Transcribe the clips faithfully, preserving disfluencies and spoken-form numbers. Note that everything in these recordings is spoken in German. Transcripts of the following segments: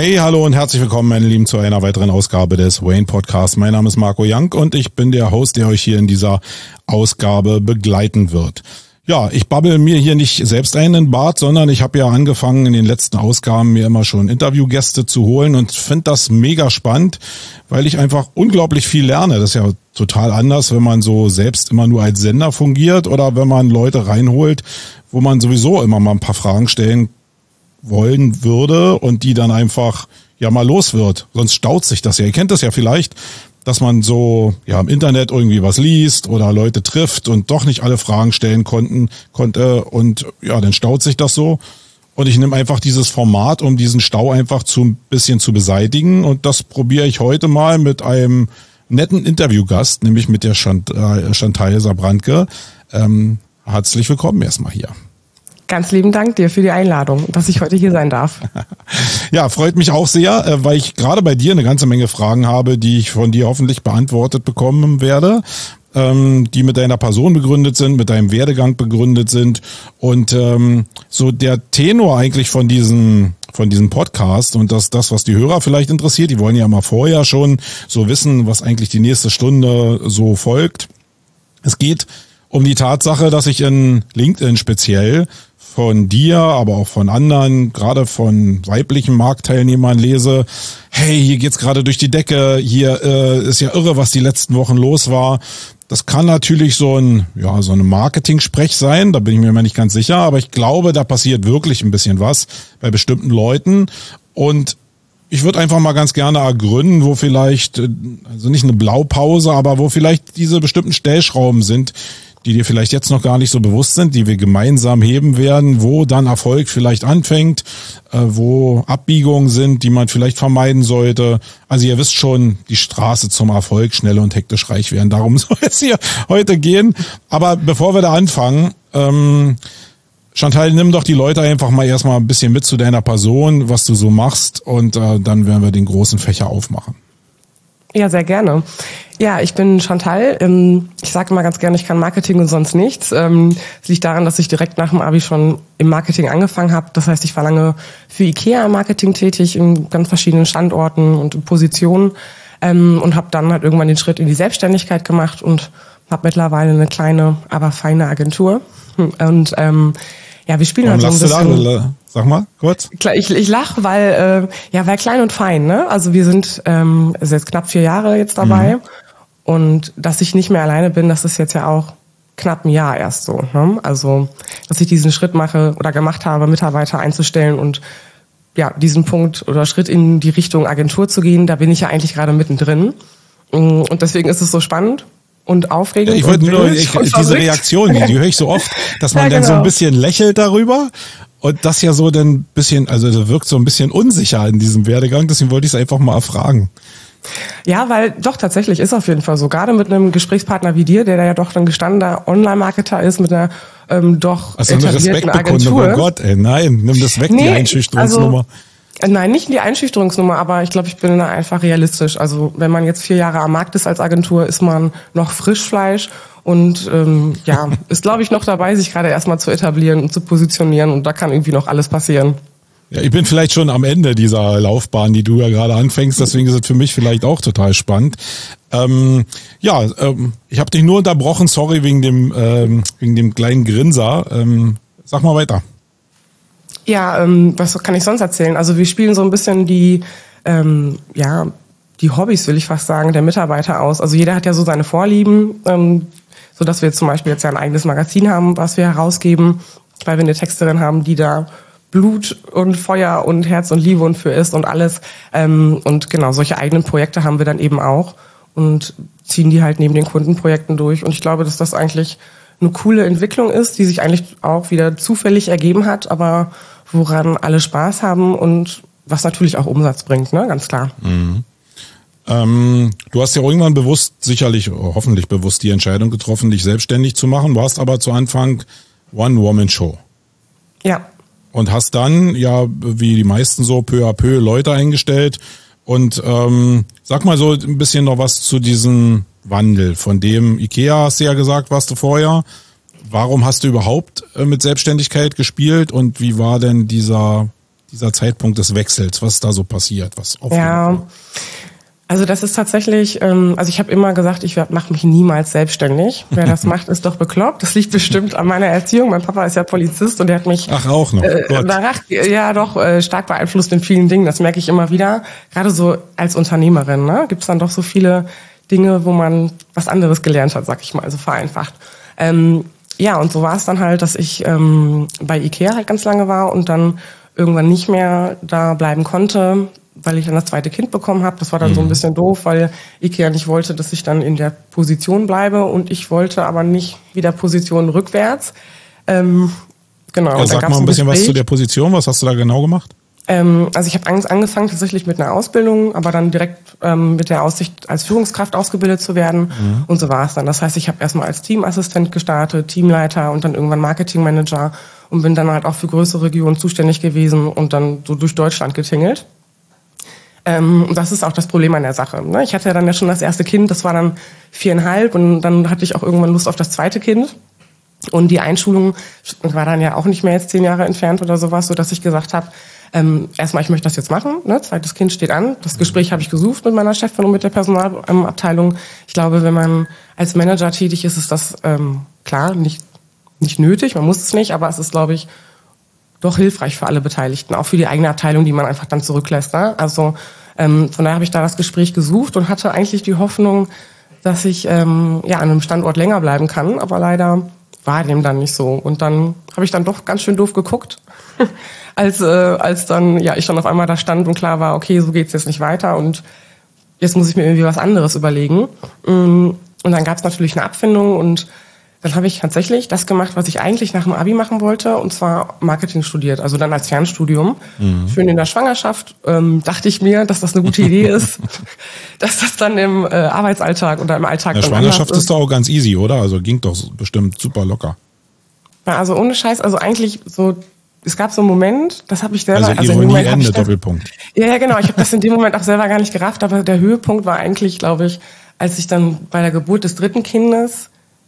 Hey, hallo und herzlich willkommen, meine Lieben, zu einer weiteren Ausgabe des Wayne Podcasts. Mein Name ist Marco Young und ich bin der Host, der euch hier in dieser Ausgabe begleiten wird. Ja, ich babbel mir hier nicht selbst ein in den Bart, sondern ich habe ja angefangen in den letzten Ausgaben mir immer schon Interviewgäste zu holen und finde das mega spannend, weil ich einfach unglaublich viel lerne. Das ist ja total anders, wenn man so selbst immer nur als Sender fungiert oder wenn man Leute reinholt, wo man sowieso immer mal ein paar Fragen stellen wollen würde und die dann einfach ja mal los wird. Sonst staut sich das ja. Ihr kennt das ja vielleicht, dass man so ja im Internet irgendwie was liest oder Leute trifft und doch nicht alle Fragen stellen konnten konnte und ja, dann staut sich das so. Und ich nehme einfach dieses Format, um diesen Stau einfach zu ein bisschen zu beseitigen, und das probiere ich heute mal mit einem netten Interviewgast, nämlich mit der Chantal, Chantal Sabrantke. Ähm, herzlich willkommen erstmal hier. Ganz lieben Dank dir für die Einladung, dass ich heute hier sein darf. Ja, freut mich auch sehr, weil ich gerade bei dir eine ganze Menge Fragen habe, die ich von dir hoffentlich beantwortet bekommen werde, die mit deiner Person begründet sind, mit deinem Werdegang begründet sind. Und ähm, so der Tenor eigentlich von diesem von diesem Podcast und das, das, was die Hörer vielleicht interessiert, die wollen ja mal vorher schon so wissen, was eigentlich die nächste Stunde so folgt. Es geht um die Tatsache, dass ich in LinkedIn speziell von dir, aber auch von anderen, gerade von weiblichen Marktteilnehmern lese, hey, hier geht's gerade durch die Decke, hier äh, ist ja irre, was die letzten Wochen los war. Das kann natürlich so ein, ja, so eine Marketing-Sprech sein, da bin ich mir immer nicht ganz sicher, aber ich glaube, da passiert wirklich ein bisschen was bei bestimmten Leuten, und ich würde einfach mal ganz gerne ergründen, wo vielleicht, also nicht eine Blaupause, aber wo vielleicht diese bestimmten Stellschrauben sind, die dir vielleicht jetzt noch gar nicht so bewusst sind, die wir gemeinsam heben werden, wo dann Erfolg vielleicht anfängt, äh, wo Abbiegungen sind, die man vielleicht vermeiden sollte. Also ihr wisst schon, die Straße zum Erfolg, schnell und hektisch reich werden. Darum soll es hier heute gehen. Aber bevor wir da anfangen, ähm, Chantal, nimm doch die Leute einfach mal erstmal ein bisschen mit zu deiner Person, was du so machst, und äh, dann werden wir den großen Fächer aufmachen. Ja, sehr gerne. Ja, ich bin Chantal. Ich sage immer ganz gerne, ich kann Marketing und sonst nichts. Es liegt daran, dass ich direkt nach dem Abi schon im Marketing angefangen habe. Das heißt, ich war lange für IKEA im Marketing tätig, in ganz verschiedenen Standorten und Positionen, und habe dann halt irgendwann den Schritt in die Selbstständigkeit gemacht und habe mittlerweile eine kleine, aber feine Agentur. Und ähm, ja, wir spielen Warum halt so ein bisschen. Da? Sag mal, kurz. Ich, ich lache, weil äh, ja, weil klein und fein, ne? Also wir sind ähm, also jetzt knapp vier Jahre jetzt dabei, mhm. Und dass ich nicht mehr alleine bin, das ist jetzt ja auch knapp ein Jahr erst so. Ne? Also dass ich diesen Schritt mache oder gemacht habe, Mitarbeiter einzustellen und ja diesen Punkt oder Schritt in die Richtung Agentur zu gehen, da bin ich ja eigentlich gerade mittendrin, und deswegen ist es so spannend und aufregend. Ich wollte nur ich, diese Reaktion, die, die höre ich so oft, dass man ja, dann genau. so ein bisschen lächelt darüber. Und das ja so dann ein bisschen, also das wirkt so ein bisschen unsicher in diesem Werdegang, deswegen wollte ich es einfach mal erfragen. Ja, weil doch tatsächlich ist auf jeden Fall so, gerade mit einem Gesprächspartner wie dir, der ja doch ein gestandener Online-Marketer ist, mit einer ähm, doch also etablierten eine Agentur. Oh Gott, ey, nein, nimm das weg, nee, die Einschüchterungsnummer. Also, Nein, nicht die Einschüchterungsnummer, aber ich glaube, ich bin da einfach realistisch. Also wenn man jetzt vier Jahre am Markt ist als Agentur, ist man noch Frischfleisch und ähm, ja, ist, glaube ich, noch dabei, sich gerade erstmal zu etablieren und zu positionieren, und da kann irgendwie noch alles passieren. Ja, ich bin vielleicht schon am Ende dieser Laufbahn, die du ja gerade anfängst, deswegen ist es für mich vielleicht auch total spannend. Ähm, ja, ähm, ich habe dich nur unterbrochen, sorry, wegen dem ähm, wegen dem kleinen Grinser. Ähm, sag mal weiter. Ja, ähm, was kann ich sonst erzählen? Also wir spielen so ein bisschen die, ähm, ja, die Hobbys, will ich fast sagen, der Mitarbeiter aus. Also jeder hat ja so seine Vorlieben, ähm, so dass wir jetzt zum Beispiel jetzt ja ein eigenes Magazin haben, was wir herausgeben, weil wir eine Texterin haben, die da Blut und Feuer und Herz und Liebe und für ist und alles. Ähm, und genau, solche eigenen Projekte haben wir dann eben auch und ziehen die halt neben den Kundenprojekten durch. Und ich glaube, dass das eigentlich eine coole Entwicklung ist, die sich eigentlich auch wieder zufällig ergeben hat, aber woran alle Spaß haben und was natürlich auch Umsatz bringt, ne, ganz klar. Mhm. Ähm, du hast ja irgendwann bewusst, sicherlich, hoffentlich bewusst die Entscheidung getroffen, dich selbstständig zu machen, warst aber zu Anfang One-Woman-Show. Ja. Und hast dann, ja, wie die meisten so, peu à peu Leute eingestellt. Und ähm, sag mal so ein bisschen noch was zu diesem Wandel. Von dem IKEA, hast du ja gesagt, warst du vorher. Warum hast du überhaupt äh, mit Selbstständigkeit gespielt und wie war denn dieser dieser Zeitpunkt des Wechsels? Was ist da so passiert? Was ja, also das ist tatsächlich, ähm, also ich habe immer gesagt, ich mache mich niemals selbstständig. Wer das macht, ist doch bekloppt. Das liegt bestimmt an meiner Erziehung. Mein Papa ist ja Polizist und der hat mich Ach, auch noch. Äh, überrascht, ja doch äh, stark beeinflusst in vielen Dingen. Das merke ich immer wieder. Gerade so als Unternehmerin, ne, gibt es dann doch so viele Dinge, wo man was anderes gelernt hat, sag ich mal, also vereinfacht. Ähm, ja, und so war es dann halt, dass ich ähm, bei Ikea halt ganz lange war und dann irgendwann nicht mehr da bleiben konnte, weil ich dann das zweite Kind bekommen habe. Das war dann mhm. so ein bisschen doof, weil Ikea nicht wollte, dass ich dann in der Position bleibe und ich wollte aber nicht wieder Position rückwärts. Ähm, genau. Ja, sag mal ein bisschen was zu der Position. Was hast du da genau gemacht? Ähm, also ich habe angefangen tatsächlich mit einer Ausbildung, aber dann direkt ähm, mit der Aussicht, als Führungskraft ausgebildet zu werden. Mhm. Und so war es dann. Das heißt, ich habe erstmal als Teamassistent gestartet, Teamleiter und dann irgendwann Marketingmanager und bin dann halt auch für größere Regionen zuständig gewesen und dann so durch Deutschland getingelt. Ähm, und das ist auch das Problem an der Sache. Ne? Ich hatte ja dann ja schon das erste Kind, das war dann viereinhalb und dann hatte ich auch irgendwann Lust auf das zweite Kind. Und die Einschulung war dann ja auch nicht mehr jetzt zehn Jahre entfernt oder sowas, so dass ich gesagt habe, ähm, erstmal, ich möchte das jetzt machen. Ne? Zweites Kind steht an. Das Gespräch habe ich gesucht mit meiner Chefin und mit der Personalabteilung. Ich glaube, wenn man als Manager tätig ist, ist das ähm, klar nicht nicht nötig. Man muss es nicht, aber es ist, glaube ich, doch hilfreich für alle Beteiligten, auch für die eigene Abteilung, die man einfach dann zurücklässt. Ne? Also ähm, von daher habe ich da das Gespräch gesucht und hatte eigentlich die Hoffnung, dass ich ähm, ja an einem Standort länger bleiben kann, aber leider war dem dann nicht so. Und dann habe ich dann doch ganz schön doof geguckt, als äh, als dann ja ich dann auf einmal da stand und klar war, okay, so geht's jetzt nicht weiter und jetzt muss ich mir irgendwie was anderes überlegen. Und dann gab es natürlich eine Abfindung und dann habe ich tatsächlich das gemacht, was ich eigentlich nach dem Abi machen wollte, und zwar Marketing studiert, also dann als Fernstudium. Mhm. Schön in der Schwangerschaft ähm, dachte ich mir, dass das eine gute Idee ist, dass das dann im äh, Arbeitsalltag oder im Alltag in der Schwangerschaft ist. ist doch auch ganz easy, oder? Also ging doch bestimmt super locker. Ja, also ohne Scheiß, also eigentlich so, es gab so einen Moment, das habe ich selber... Also also Ironie, Ende, das, Doppelpunkt. Ja, ja, genau, ich habe das in dem Moment auch selber gar nicht gerafft, aber der Höhepunkt war eigentlich, glaube ich, als ich dann bei der Geburt des dritten Kindes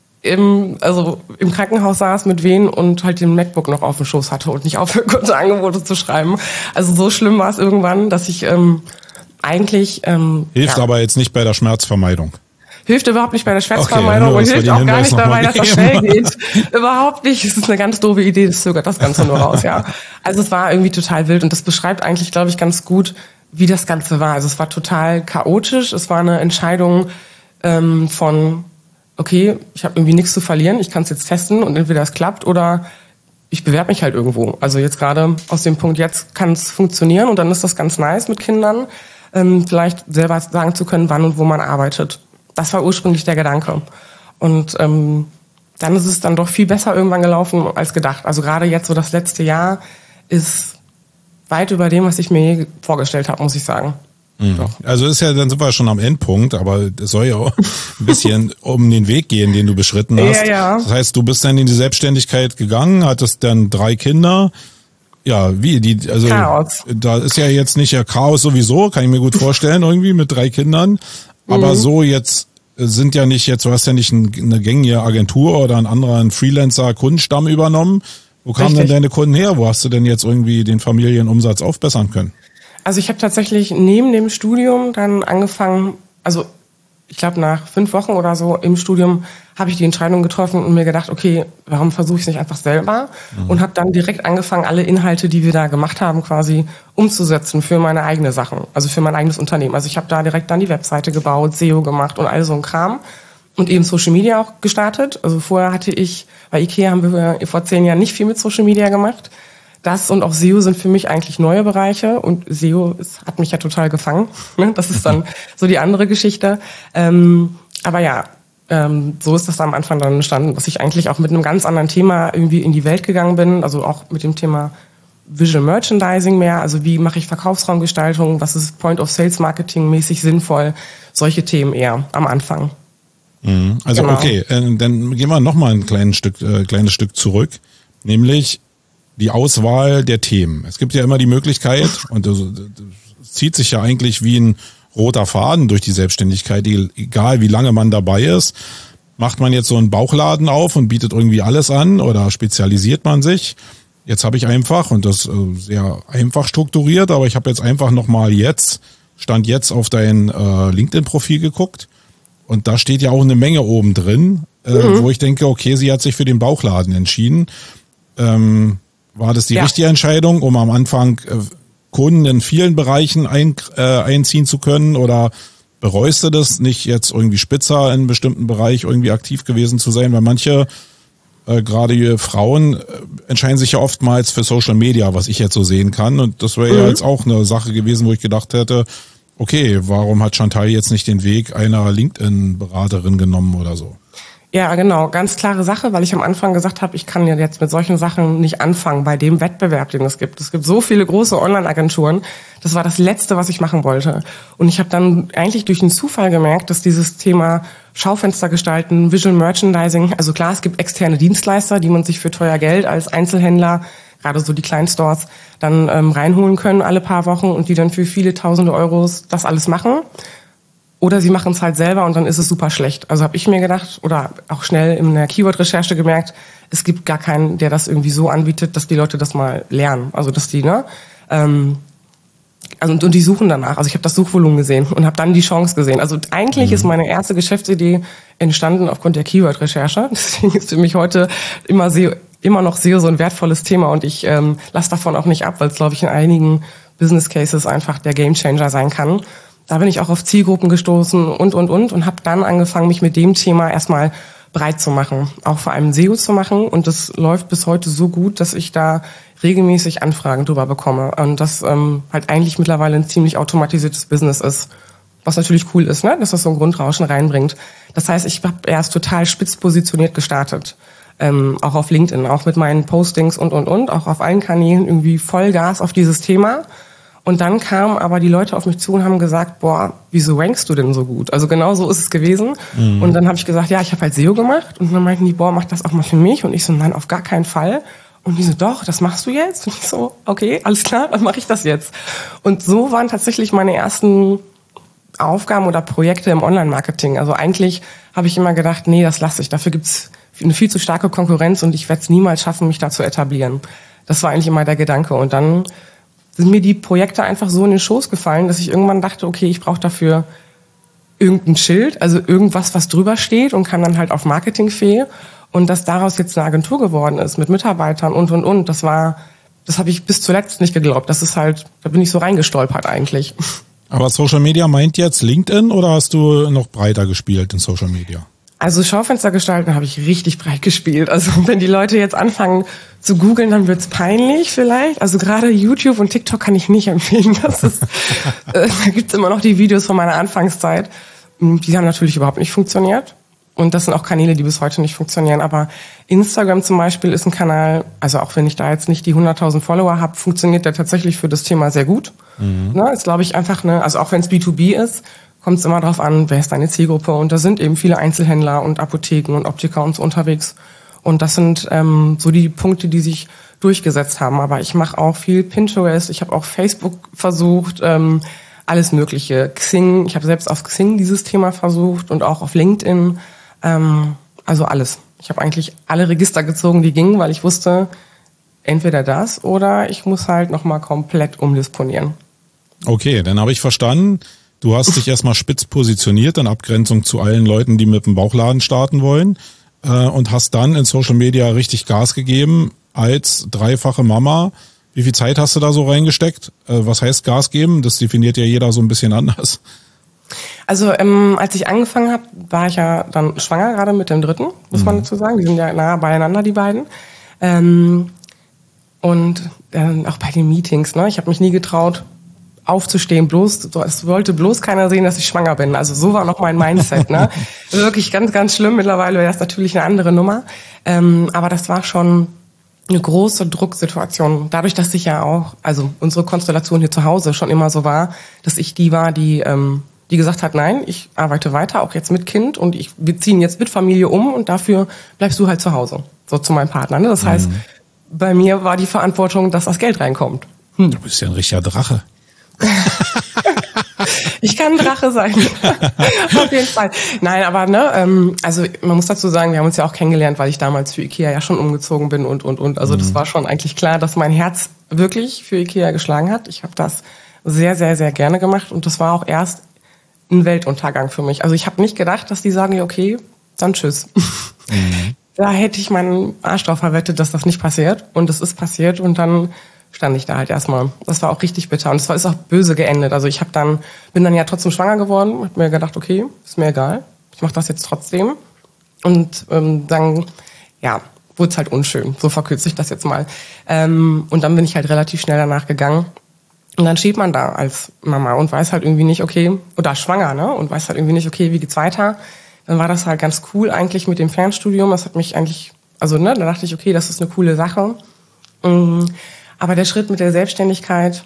im, also im Krankenhaus saß mit Wehen und halt den MacBook noch auf dem Schoß hatte und nicht aufhören konnte, Angebote zu schreiben. Also so schlimm war es irgendwann, dass ich ähm, eigentlich... Ähm, Hilft ja. aber jetzt nicht bei der Schmerzvermeidung. Hilft überhaupt nicht bei der Schmerzvermeidung okay, und hilft auch gar nicht dabei, dass das schnell geht. Überhaupt nicht. Es ist eine ganz doofe Idee, das zögert das Ganze nur raus, ja. Also es war irgendwie total wild und das beschreibt eigentlich, glaube ich, ganz gut, wie das Ganze war. Also es war total chaotisch. Es war eine Entscheidung ähm, von... okay, ich habe irgendwie nichts zu verlieren, ich kann es jetzt testen und entweder es klappt oder ich bewerbe mich halt irgendwo. Also jetzt gerade aus dem Punkt, jetzt kann es funktionieren und dann ist das ganz nice mit Kindern, ähm, vielleicht selber sagen zu können, wann und wo man arbeitet. Das war ursprünglich der Gedanke. Und ähm, dann ist es dann doch viel besser irgendwann gelaufen als gedacht. Also gerade jetzt so das letzte Jahr ist weit über dem, was ich mir je vorgestellt habe, muss ich sagen. Mhm. Also ist ja, dann sind wir schon am Endpunkt, aber es soll ja auch ein bisschen um den Weg gehen, den du beschritten hast. Ja, ja. Das heißt, du bist dann in die Selbstständigkeit gegangen, hattest dann drei Kinder. Ja, wie die, also Chaos. Da ist ja jetzt nicht ja Chaos sowieso, kann ich mir gut vorstellen, irgendwie mit drei Kindern. Aber mhm. so jetzt sind ja nicht jetzt, du hast ja nicht eine gängige Agentur oder ein anderer ein Freelancer-Kundenstamm übernommen. Wo kamen denn deine Kunden her? Wo hast du denn jetzt irgendwie den Familienumsatz aufbessern können? Also ich habe tatsächlich neben dem Studium dann angefangen, also ich glaube nach fünf Wochen oder so im Studium habe ich die Entscheidung getroffen und mir gedacht, okay, warum versuche ich es nicht einfach selber? Mhm. Und habe dann direkt angefangen, alle Inhalte, die wir da gemacht haben, quasi umzusetzen für meine eigene Sachen, also für mein eigenes Unternehmen. Also ich habe da direkt dann die Webseite gebaut, S E O gemacht und all so ein Kram und eben Social Media auch gestartet. Also vorher hatte ich, bei Ikea haben wir vor zehn Jahren nicht viel mit Social Media gemacht. Das und auch S E O sind für mich eigentlich neue Bereiche und S E O ist, hat mich ja total gefangen. Das ist dann so die andere Geschichte. Ähm, aber ja, ähm, so ist das am Anfang dann entstanden, dass ich eigentlich auch mit einem ganz anderen Thema irgendwie in die Welt gegangen bin. Also auch mit dem Thema Visual Merchandising mehr. Also wie mache ich Verkaufsraumgestaltung? Was ist Point-of-Sales-Marketing mäßig sinnvoll? Solche Themen eher am Anfang. Mhm. Also genau. Okay, äh, dann gehen wir noch mal ein kleines Stück, äh, kleines Stück zurück, nämlich die Auswahl der Themen. Es gibt ja immer die Möglichkeit, und das zieht sich ja eigentlich wie ein roter Faden durch die Selbstständigkeit, egal wie lange man dabei ist. Macht man jetzt so einen Bauchladen auf und bietet irgendwie alles an oder spezialisiert man sich? Jetzt habe ich einfach, und das äh, sehr einfach strukturiert, aber ich habe jetzt einfach nochmal jetzt, stand jetzt auf dein äh, LinkedIn-Profil geguckt und da steht ja auch eine Menge oben drin, äh, mhm. wo ich denke, okay, sie hat sich für den Bauchladen entschieden. Ähm, war das die ja. richtige Entscheidung, um am Anfang äh, Kunden in vielen Bereichen ein, äh, einziehen zu können, oder bereust du das, nicht jetzt irgendwie spitzer in einem bestimmten Bereich irgendwie aktiv gewesen zu sein? Weil manche, äh, gerade Frauen, äh, entscheiden sich ja oftmals für Social Media, was ich jetzt so sehen kann. Und das wäre mhm. ja jetzt auch eine Sache gewesen, wo ich gedacht hätte, okay, warum hat Chantal jetzt nicht den Weg einer LinkedIn-Beraterin genommen oder so? Ja, genau. Ganz klare Sache, weil ich am Anfang gesagt habe, ich kann ja jetzt mit solchen Sachen nicht anfangen bei dem Wettbewerb, den es gibt. Es gibt so viele große Online-Agenturen. Das war das Letzte, was ich machen wollte. Und ich habe dann eigentlich durch einen Zufall gemerkt, dass dieses Thema Schaufenster gestalten, Visual Merchandising, also klar, es gibt externe Dienstleister, die man sich für teuer Geld als Einzelhändler, gerade so die kleinen Stores, dann ähm, reinholen können alle paar Wochen und die dann für viele tausende Euros das alles machen. Oder sie machen es halt selber und dann ist es super schlecht. Also habe ich mir gedacht, oder auch schnell in der Keyword-Recherche gemerkt, es gibt gar keinen, der das irgendwie so anbietet, dass die Leute das mal lernen. Also dass die, ne? Ähm, also, und die suchen danach. Also ich habe das Suchvolumen gesehen und habe dann die Chance gesehen. Also eigentlich mhm. ist meine erste Geschäftsidee entstanden aufgrund der Keyword-Recherche. Deswegen ist für mich heute immer S E O, immer noch S E O so ein wertvolles Thema und ich ähm, lasse davon auch nicht ab, weil es, glaube ich, in einigen Business Cases einfach der Gamechanger sein kann. Da bin ich auch auf Zielgruppen gestoßen und, und, und und habe dann angefangen, mich mit dem Thema erstmal breit zu machen, auch vor allem S E O zu machen. Und das läuft bis heute so gut, dass ich da regelmäßig Anfragen drüber bekomme. Und das ähm, halt eigentlich mittlerweile ein ziemlich automatisiertes Business ist. Was natürlich cool ist, ne, dass das so ein Grundrauschen reinbringt. Das heißt, ich habe erst total spitz positioniert gestartet. Ähm, auch auf LinkedIn, auch mit meinen Postings und, und, und. Auch auf allen Kanälen irgendwie Vollgas auf dieses Thema. Und dann kamen aber die Leute auf mich zu und haben gesagt, boah, wieso rankst du denn so gut? Also genau so ist es gewesen. Mhm. Und dann habe ich gesagt, ja, ich habe halt S E O gemacht. Und dann meinten die, boah, mach das auch mal für mich. Und ich so, nein, auf gar keinen Fall. Und die so, doch, das machst du jetzt? Und ich so, okay, alles klar, dann mache ich das jetzt. Und so waren tatsächlich meine ersten Aufgaben oder Projekte im Online-Marketing. Also eigentlich habe ich immer gedacht, nee, das lasse ich. Dafür gibt's eine viel zu starke Konkurrenz und ich werde es niemals schaffen, mich da zu etablieren. Das war eigentlich immer der Gedanke. Und dann sind mir die Projekte einfach so in den Schoß gefallen, dass ich irgendwann dachte, okay, ich brauche dafür irgendein Schild, also irgendwas, was drüber steht und kann dann halt auf Marketingfähig. Und dass daraus jetzt eine Agentur geworden ist mit Mitarbeitern und, und, und, das war, das habe ich bis zuletzt nicht geglaubt. Das ist halt, da bin ich so reingestolpert eigentlich. Aber Social Media meint jetzt LinkedIn oder hast du noch breiter gespielt in Social Media? Also Schaufenster gestalten habe ich richtig breit gespielt. Also wenn die Leute jetzt anfangen zu googeln, dann wird's peinlich vielleicht. Also gerade YouTube und TikTok kann ich nicht empfehlen. Das ist, äh, da gibt's immer noch die Videos von meiner Anfangszeit. Die haben natürlich überhaupt nicht funktioniert. Und das sind auch Kanäle, die bis heute nicht funktionieren. Aber Instagram zum Beispiel ist ein Kanal, also auch wenn ich da jetzt nicht die hunderttausend Follower habe, funktioniert der tatsächlich für das Thema sehr gut. Mhm. Ne, ist, glaube ich, einfach eine, also auch wenn es B zwei B ist, kommt es immer darauf an, wer ist deine Zielgruppe. Und da sind eben viele Einzelhändler und Apotheken und Optiker und so unterwegs. Und das sind ähm, so die Punkte, die sich durchgesetzt haben. Aber ich mache auch viel Pinterest, ich habe auch Facebook versucht, ähm, alles Mögliche. Xing, ich habe selbst auf Xing dieses Thema versucht und auch auf LinkedIn. Ähm, also alles. Ich habe eigentlich alle Register gezogen, die gingen, weil ich wusste, entweder das oder ich muss halt nochmal komplett umdisponieren. Okay, dann habe ich verstanden. Du hast dich erstmal spitz positioniert in Abgrenzung zu allen Leuten, die mit dem Bauchladen starten wollen, äh, und hast dann in Social Media richtig Gas gegeben als dreifache Mama. Wie viel Zeit hast du da so reingesteckt? Äh, was heißt Gas geben? Das definiert ja jeder so ein bisschen anders. Also ähm, als ich angefangen habe, war ich ja dann schwanger, gerade mit dem dritten, muss mhm. man dazu sagen. Die sind ja nah beieinander, die beiden. Ähm, und äh, auch bei den Meetings, ne? Ich habe mich nie getraut, aufzustehen, bloß, es wollte bloß keiner sehen, dass ich schwanger bin. Also so war noch mein Mindset, ne? Wirklich ganz, ganz schlimm. Mittlerweile wäre das natürlich eine andere Nummer. Ähm, aber das war schon eine große Drucksituation. Dadurch, dass ich ja auch, also unsere Konstellation hier zu Hause schon immer so war, dass ich die war, die, ähm, die gesagt hat, nein, ich arbeite weiter, auch jetzt mit Kind und ich, wir ziehen jetzt mit Familie um und dafür bleibst du halt zu Hause. So zu meinem Partner, ne? Das heißt, mhm. bei mir war die Verantwortung, dass das Geld reinkommt. Hm. Du bist ja ein richtiger Drache. Ich kann Drache sein. Auf jeden Fall. Nein, aber ne, ähm, also man muss dazu sagen, wir haben uns ja auch kennengelernt, weil ich damals für Ikea ja schon umgezogen bin und und und. Also mhm. das war schon eigentlich klar, dass mein Herz wirklich für Ikea geschlagen hat. Ich habe das sehr, sehr, sehr gerne gemacht und das war auch erst ein Weltuntergang für mich. Also ich habe nicht gedacht, dass die sagen, ja okay, dann tschüss. Mhm. Da hätte ich meinen Arsch drauf verwettet, dass das nicht passiert. Und es ist passiert und dann stand ich da halt erstmal. Das war auch richtig bitter und es war ist auch böse geendet. Also ich habe dann bin dann ja trotzdem schwanger geworden, habe mir gedacht, okay, ist mir egal, ich mache das jetzt trotzdem. Und ähm, dann ja, wurde es halt unschön. So verkürze ich das jetzt mal. Ähm, und dann bin ich halt relativ schnell danach gegangen. Und dann steht man da als Mama und weiß halt irgendwie nicht, okay, oder schwanger, ne? Und weiß halt irgendwie nicht, okay, wie geht's weiter? Dann war das halt ganz cool eigentlich mit dem Fernstudium. Das hat mich eigentlich, also ne, da dachte ich, okay, das ist eine coole Sache. Aber der Schritt mit der Selbstständigkeit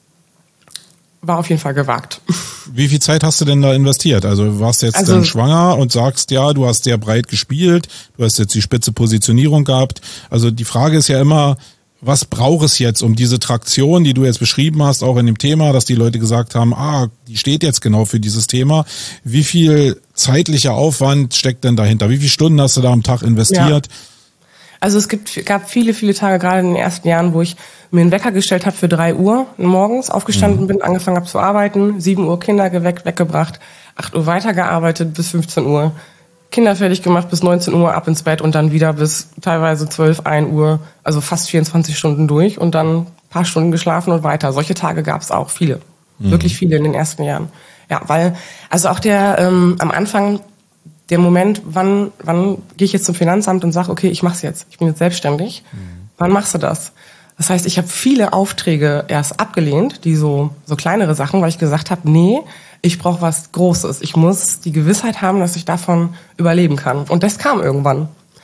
war auf jeden Fall gewagt. Wie viel Zeit hast du denn da investiert? Also warst du jetzt also, dann schwanger und sagst, ja, du hast sehr breit gespielt, du hast jetzt die spitze Positionierung gehabt. Also die Frage ist ja immer, was braucht es jetzt, um diese Traktion, die du jetzt beschrieben hast, auch in dem Thema, dass die Leute gesagt haben, ah, die steht jetzt genau für dieses Thema. Wie viel zeitlicher Aufwand steckt denn dahinter? Wie viele Stunden hast du da am Tag investiert? Ja. Also es gibt, gab viele, viele Tage, gerade in den ersten Jahren, wo ich mir einen Wecker gestellt habe für drei Uhr morgens, aufgestanden mhm. bin, angefangen habe zu arbeiten, sieben Uhr Kinder geweckt, weggebracht, acht Uhr weitergearbeitet bis fünfzehn Uhr. Kinder fertig gemacht bis neunzehn Uhr, ab ins Bett und dann wieder bis teilweise zwölf, ein Uhr, also fast vierundzwanzig Stunden durch und dann ein paar Stunden geschlafen und weiter. Solche Tage gab es auch, viele, mhm. wirklich viele in den ersten Jahren. Ja, weil, also auch der ähm, am Anfang, der Moment, wann wann gehe ich jetzt zum Finanzamt und sage, okay, ich mach's jetzt, ich bin jetzt selbstständig, mhm. wann machst du das? Das heißt, ich habe viele Aufträge erst abgelehnt, die so so kleinere Sachen, weil ich gesagt habe, nee, ich brauche was Großes. Ich muss die Gewissheit haben, dass ich davon überleben kann. Und das kam irgendwann.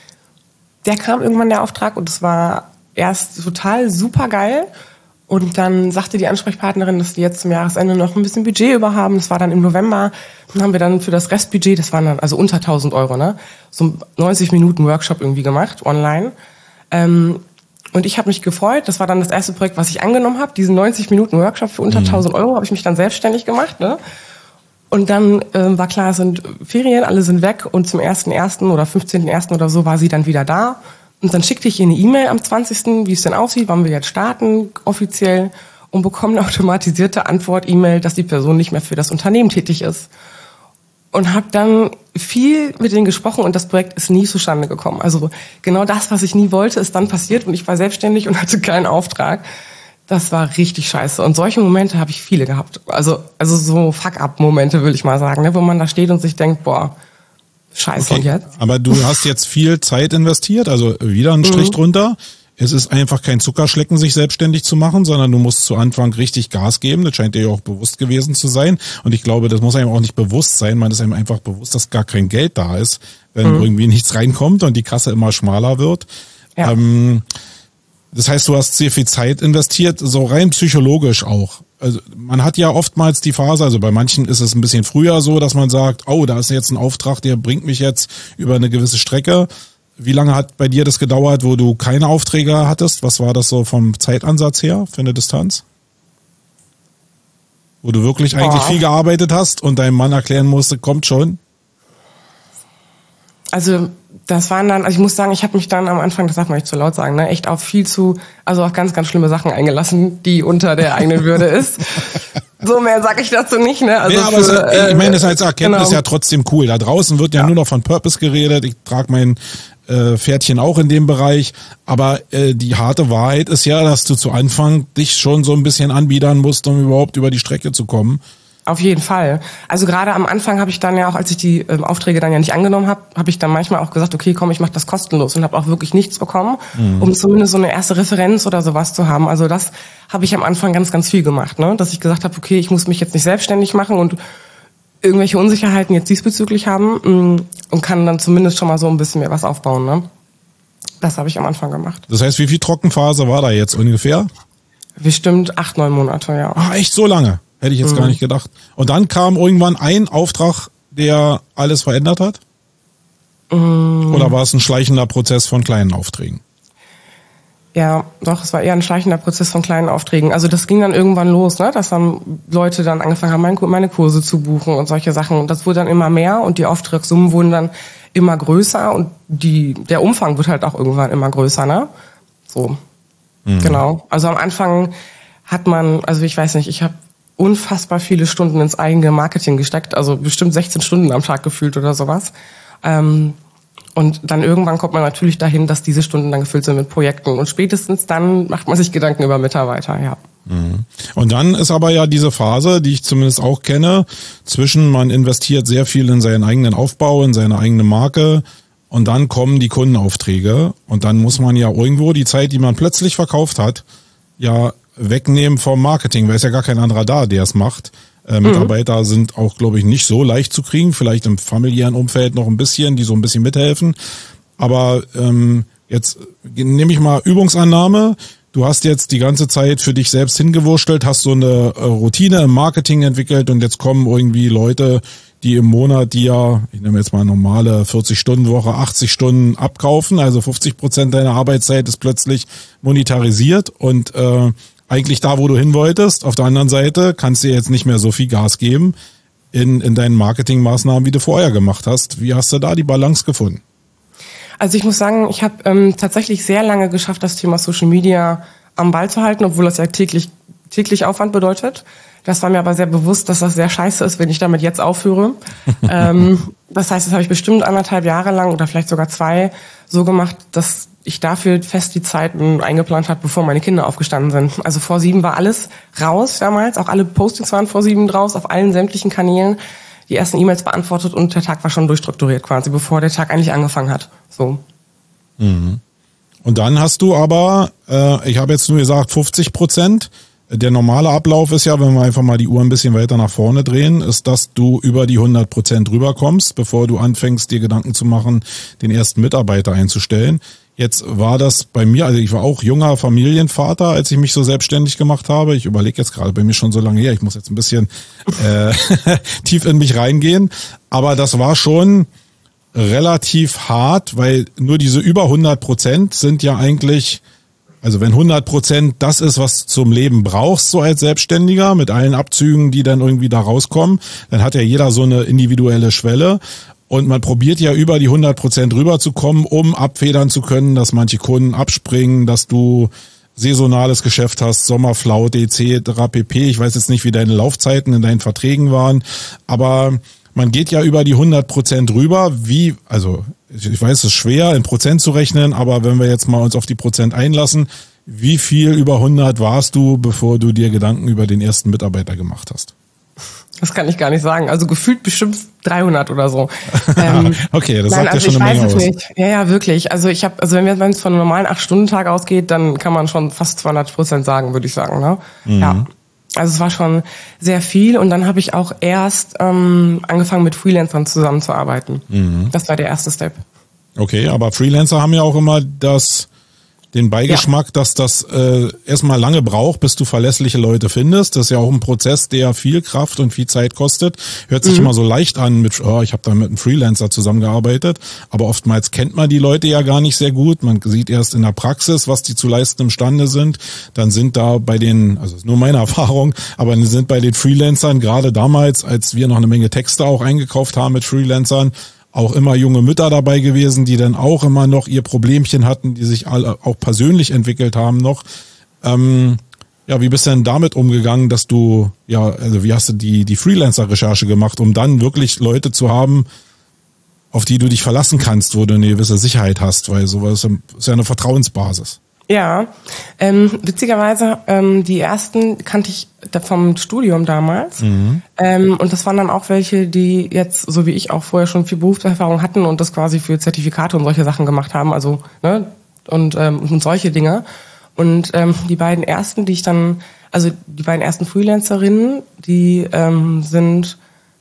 Der kam irgendwann, der Auftrag, und es war erst total super geil. Und dann sagte die Ansprechpartnerin, dass die jetzt zum Jahresende noch ein bisschen Budget über haben. Das war dann im November. Dann haben wir dann für das Restbudget, das waren dann also unter tausend Euro, ne, so neunzig Minuten Workshop irgendwie gemacht, online. Ähm, und ich habe mich gefreut. Das war dann das erste Projekt, was ich angenommen habe. Diesen neunzig Minuten Workshop für unter tausend Euro habe ich mich dann selbstständig gemacht, ne? Und dann äh, war klar, es sind Ferien, alle sind weg und zum ersten ersten oder fünfzehnten ersten oder so war sie dann wieder da. Und dann schickte ich ihr eine E-Mail am zwanzigsten, wie es denn aussieht, wann wir jetzt starten, offiziell, und bekomme eine automatisierte Antwort-E-Mail, dass die Person nicht mehr für das Unternehmen tätig ist. Und habe dann viel mit denen gesprochen und das Projekt ist nie zustande gekommen. Also genau das, was ich nie wollte, ist dann passiert und ich war selbstständig und hatte keinen Auftrag. Das war richtig scheiße. Und solche Momente habe ich viele gehabt. Also also so Fuck-up-Momente, will ich mal sagen, ne? Wo man da steht und sich denkt, boah, scheiße, okay. Und jetzt? Aber du hast jetzt viel Zeit investiert, also wieder einen Strich mhm. drunter. Es ist einfach kein Zuckerschlecken, sich selbstständig zu machen, sondern du musst zu Anfang richtig Gas geben. Das scheint dir ja auch bewusst gewesen zu sein. Und ich glaube, das muss einem auch nicht bewusst sein. Man ist einem einfach bewusst, dass gar kein Geld da ist, wenn mhm. irgendwie nichts reinkommt und die Kasse immer schmaler wird. Ja. Ähm, Das heißt, du hast sehr viel Zeit investiert, so rein psychologisch auch. Also man hat ja oftmals die Phase, also bei manchen ist es ein bisschen früher so, dass man sagt, oh, da ist jetzt ein Auftrag, der bringt mich jetzt über eine gewisse Strecke. Wie lange hat bei dir das gedauert, wo du keine Aufträge hattest? Was war das so vom Zeitansatz her für eine Distanz? Wo du wirklich Boah. eigentlich viel gearbeitet hast und deinem Mann erklären musste, kommt schon? Also das waren dann, also ich muss sagen, ich habe mich dann am Anfang, das darf man nicht zu laut sagen, ne, echt auf viel zu, also auf ganz, ganz schlimme Sachen eingelassen, die unter der eigenen Würde ist. So mehr sag ich dazu nicht, ne? Also ja, aber für, es, ich meine, das als Erkenntnis genau. ja trotzdem cool. Da draußen wird ja, ja nur noch von Purpose geredet. Ich trage mein äh, Pferdchen auch in dem Bereich. Aber äh, die harte Wahrheit ist ja, dass du zu Anfang dich schon so ein bisschen anbiedern musst, um überhaupt über die Strecke zu kommen. Auf jeden Fall. Also gerade am Anfang habe ich dann ja auch, als ich die ähm, Aufträge dann ja nicht angenommen habe, habe ich dann manchmal auch gesagt, okay, komm, ich mache das kostenlos und habe auch wirklich nichts bekommen, mhm. um zumindest so eine erste Referenz oder sowas zu haben. Also das habe ich am Anfang ganz, ganz viel gemacht, ne? Dass ich gesagt habe, okay, ich muss mich jetzt nicht selbstständig machen und irgendwelche Unsicherheiten jetzt diesbezüglich haben mh, und kann dann zumindest schon mal so ein bisschen mehr was aufbauen, ne? Das habe ich am Anfang gemacht. Das heißt, wie viel Trockenphase war da jetzt ungefähr? Bestimmt acht, neun Monate, ja. Ah, echt so lange? Hätte ich jetzt mhm. gar nicht gedacht. Und dann kam irgendwann ein Auftrag, der alles verändert hat? Mhm. Oder war es ein schleichender Prozess von kleinen Aufträgen? Ja, doch, es war eher ein schleichender Prozess von kleinen Aufträgen. Also das ging dann irgendwann los, ne, dass dann Leute dann angefangen haben, meine Kurse zu buchen und solche Sachen. Und das wurde dann immer mehr und die Auftragssummen wurden dann immer größer und die der Umfang wird halt auch irgendwann immer größer, ne? So, mhm. Genau. Also am Anfang hat man, also ich weiß nicht, ich habe unfassbar viele Stunden ins eigene Marketing gesteckt, also bestimmt sechzehn Stunden am Tag gefühlt oder sowas. Ähm, Und dann irgendwann kommt man natürlich dahin, dass diese Stunden dann gefüllt sind mit Projekten. Und spätestens dann macht man sich Gedanken über Mitarbeiter, ja. Und dann ist aber ja diese Phase, die ich zumindest auch kenne, zwischen man investiert sehr viel in seinen eigenen Aufbau, in seine eigene Marke und dann kommen die Kundenaufträge. Und dann muss man ja irgendwo die Zeit, die man plötzlich verkauft hat, ja wegnehmen vom Marketing, weil es ja gar kein anderer da, der es macht. Äh, Mitarbeiter mhm. sind auch, glaube ich, nicht so leicht zu kriegen. Vielleicht im familiären Umfeld noch ein bisschen, die so ein bisschen mithelfen. Aber ähm, jetzt nehme ich mal Übungsannahme. Du hast jetzt die ganze Zeit für dich selbst hingewurschtelt, hast so eine äh, Routine im Marketing entwickelt und jetzt kommen irgendwie Leute, die im Monat dir, ja, ich nehme jetzt mal eine normale vierzig-Stunden-Woche, achtzig Stunden abkaufen. Also fünfzig Prozent deiner Arbeitszeit ist plötzlich monetarisiert und äh, eigentlich da, wo du hin wolltest. Auf der anderen Seite kannst du jetzt nicht mehr so viel Gas geben in, in deinen Marketingmaßnahmen, wie du vorher gemacht hast. Wie hast du da die Balance gefunden? Also ich muss sagen, ich habe ähm, tatsächlich sehr lange geschafft, das Thema Social Media am Ball zu halten, obwohl das ja täglich, täglich Aufwand bedeutet. Das war mir aber sehr bewusst, dass das sehr scheiße ist, wenn ich damit jetzt aufhöre. ähm, das heißt, das habe ich bestimmt anderthalb Jahre lang oder vielleicht sogar zwei so gemacht, dass ich dafür fest die Zeiten eingeplant habe, bevor meine Kinder aufgestanden sind. Also vor sieben war alles raus damals, auch alle Postings waren vor sieben draus, auf allen sämtlichen Kanälen, die ersten E-Mails beantwortet und der Tag war schon durchstrukturiert quasi, bevor der Tag eigentlich angefangen hat. So. Mhm. Und dann hast du aber, äh, ich habe jetzt nur gesagt fünfzig Prozent. Der normale Ablauf ist ja, wenn wir einfach mal die Uhr ein bisschen weiter nach vorne drehen, ist, dass du über die hundert Prozent rüberkommst, bevor du anfängst, dir Gedanken zu machen, den ersten Mitarbeiter einzustellen. Jetzt war das bei mir, also ich war auch junger Familienvater, als ich mich so selbstständig gemacht habe. Ich überlege jetzt gerade, bei mir schon so lange her, ich muss jetzt ein bisschen äh, tief in mich reingehen. Aber das war schon relativ hart, weil nur diese über hundert Prozent sind ja eigentlich, also wenn hundert Prozent das ist, was du zum Leben brauchst, so als Selbstständiger, mit allen Abzügen, die dann irgendwie da rauskommen, dann hat ja jeder so eine individuelle Schwelle. Und man probiert ja über die hundert Prozent rüberzukommen, um abfedern zu können, dass manche Kunden abspringen, dass du saisonales Geschäft hast, Sommerflaute et cetera pp. Ich weiß jetzt nicht, wie deine Laufzeiten in deinen Verträgen waren, aber man geht ja über die hundert Prozent rüber. Wie, also ich weiß, es ist schwer in Prozent zu rechnen, aber wenn wir jetzt mal uns auf die Prozent einlassen, wie viel über hundert warst du, bevor du dir Gedanken über den ersten Mitarbeiter gemacht hast? Das kann ich gar nicht sagen. Also gefühlt bestimmt dreihundert oder so. Ähm, okay, das nein, sagt also ja schon eine Menge aus. Ich weiß es nicht. Ja, ja, wirklich. Also ich habe, also wenn wir wenn es von einem normalen acht-Stunden-Tag ausgeht, dann kann man schon fast zweihundert Prozent sagen, würde ich sagen. Ne? Mhm. Ja. Also es war schon sehr viel und dann habe ich auch erst ähm, angefangen mit Freelancern zusammenzuarbeiten. Mhm. Das war der erste Step. Okay, aber Freelancer haben ja auch immer das den Beigeschmack, ja. dass das äh, erstmal lange braucht, bis du verlässliche Leute findest. Das ist ja auch ein Prozess, der viel Kraft und viel Zeit kostet. Hört sich mhm. immer so leicht an mit, oh, ich habe da mit einem Freelancer zusammengearbeitet, aber oftmals kennt man die Leute ja gar nicht sehr gut. Man sieht erst in der Praxis, was die zu leisten imstande sind. Dann sind da bei den, also ist nur meine Erfahrung, aber sind bei den Freelancern, gerade damals, als wir noch eine Menge Texte auch eingekauft haben mit Freelancern, auch immer junge Mütter dabei gewesen, die dann auch immer noch ihr Problemchen hatten, die sich alle auch persönlich entwickelt haben noch. Ähm, ja, wie bist du denn damit umgegangen, dass du, ja, also wie hast du die, die Freelancer-Recherche gemacht, um dann wirklich Leute zu haben, auf die du dich verlassen kannst, wo du eine gewisse Sicherheit hast, weil sowas ist ja eine Vertrauensbasis. Ja, ähm, witzigerweise, ähm, die ersten kannte ich vom Studium damals. Mhm. Ähm, und das waren dann auch welche, die jetzt, so wie ich, auch vorher schon viel Berufserfahrung hatten und das quasi für Zertifikate und solche Sachen gemacht haben, also, ne, und, ähm, und solche Dinge. Und ähm, die beiden ersten, die ich dann, also die beiden ersten Freelancerinnen, die ähm, sind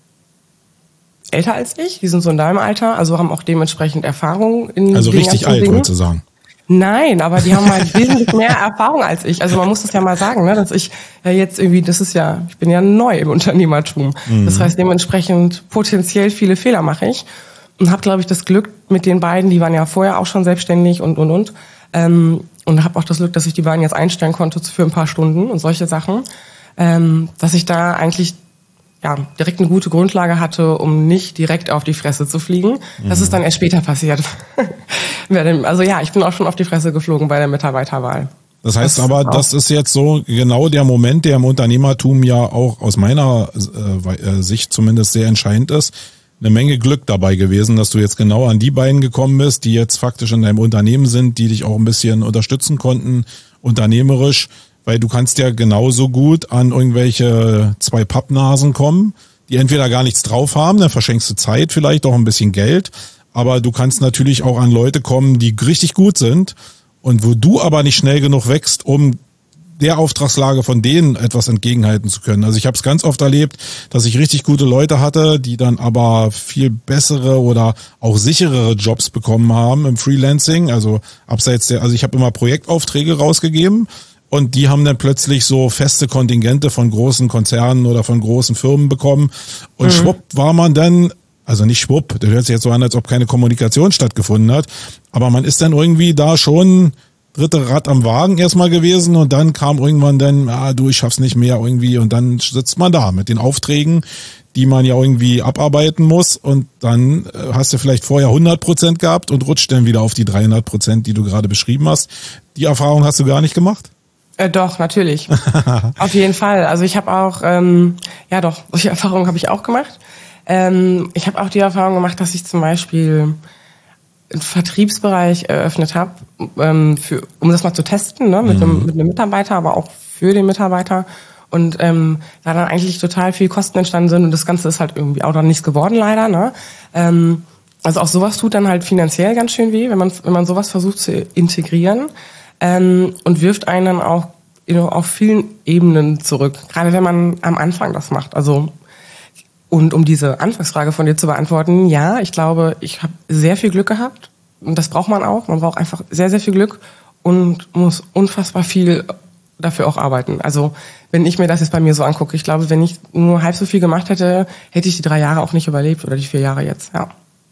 älter als ich, die sind so in deinem Alter, also haben auch dementsprechend Erfahrung in Also richtig alt, wolltest du sagen. Nein, aber die haben halt wesentlich mehr Erfahrung als ich. Also man muss das ja mal sagen, ne, dass ich ja jetzt irgendwie, das ist ja, ich bin ja neu im Unternehmertum. Mhm. Das heißt, dementsprechend potenziell viele Fehler mache ich und habe, glaube ich, das Glück mit den beiden, die waren ja vorher auch schon selbstständig und, und, und, ähm, und habe auch das Glück, dass ich die beiden jetzt einstellen konnte für ein paar Stunden und solche Sachen, ähm, dass ich da eigentlich ja direkt eine gute Grundlage hatte, um nicht direkt auf die Fresse zu fliegen. Mhm. Das ist dann erst später passiert. Also ja, ich bin auch schon auf die Fresse geflogen bei der Mitarbeiterwahl. Das heißt das aber, das ist jetzt so genau der Moment, der im Unternehmertum ja auch aus meiner äh, Sicht zumindest sehr entscheidend ist. Eine Menge Glück dabei gewesen, dass du jetzt genau an die beiden gekommen bist, die jetzt faktisch in deinem Unternehmen sind, die dich auch ein bisschen unterstützen konnten, unternehmerisch, weil du kannst ja genauso gut an irgendwelche zwei Pappnasen kommen, die entweder gar nichts drauf haben, dann verschenkst du Zeit, vielleicht auch ein bisschen Geld, aber du kannst natürlich auch an Leute kommen, die richtig gut sind. Und wo du aber nicht schnell genug wächst, um der Auftragslage von denen etwas entgegenhalten zu können. Also ich habe es ganz oft erlebt, dass ich richtig gute Leute hatte, die dann aber viel bessere oder auch sicherere Jobs bekommen haben im Freelancing. Also abseits der, also ich habe immer Projektaufträge rausgegeben und die haben dann plötzlich so feste Kontingente von großen Konzernen oder von großen Firmen bekommen. Und mhm. schwupp war man dann, also nicht schwupp, das hört sich jetzt so an, als ob keine Kommunikation stattgefunden hat, aber man ist dann irgendwie da schon dritte Rad am Wagen erstmal gewesen und dann kam irgendwann dann, ah, du, ich schaff's nicht mehr irgendwie und dann sitzt man da mit den Aufträgen, die man ja irgendwie abarbeiten muss und dann hast du vielleicht vorher hundert Prozent gehabt und rutscht dann wieder auf die dreihundert Prozent, die du gerade beschrieben hast. Die Erfahrung hast du gar nicht gemacht? Äh, doch, natürlich. Auf jeden Fall. Also ich habe auch, ähm, ja doch, solche Erfahrungen habe ich auch gemacht. Ähm, ich habe auch die Erfahrung gemacht, dass ich zum Beispiel einen Vertriebsbereich eröffnet habe, ähm, für, um das mal zu testen, ne, mit, mhm. einem, mit einem Mitarbeiter, aber auch für den Mitarbeiter. Und ähm, da dann eigentlich total viel Kosten entstanden sind und das Ganze ist halt irgendwie auch noch nichts geworden, leider. Ne? Ähm, also auch sowas tut dann halt finanziell ganz schön weh, wenn man wenn man sowas versucht zu integrieren ähm, und wirft einen dann auch you know, auf vielen Ebenen zurück. Gerade wenn man am Anfang das macht. Also und um diese Anfangsfrage von dir zu beantworten, ja, ich glaube, ich habe sehr viel Glück gehabt. Und das braucht man auch. Man braucht einfach sehr, sehr viel Glück und muss unfassbar viel dafür auch arbeiten. Also wenn ich mir das jetzt bei mir so angucke, ich glaube, wenn ich nur halb so viel gemacht hätte, hätte ich die drei Jahre auch nicht überlebt oder die vier Jahre jetzt, ja.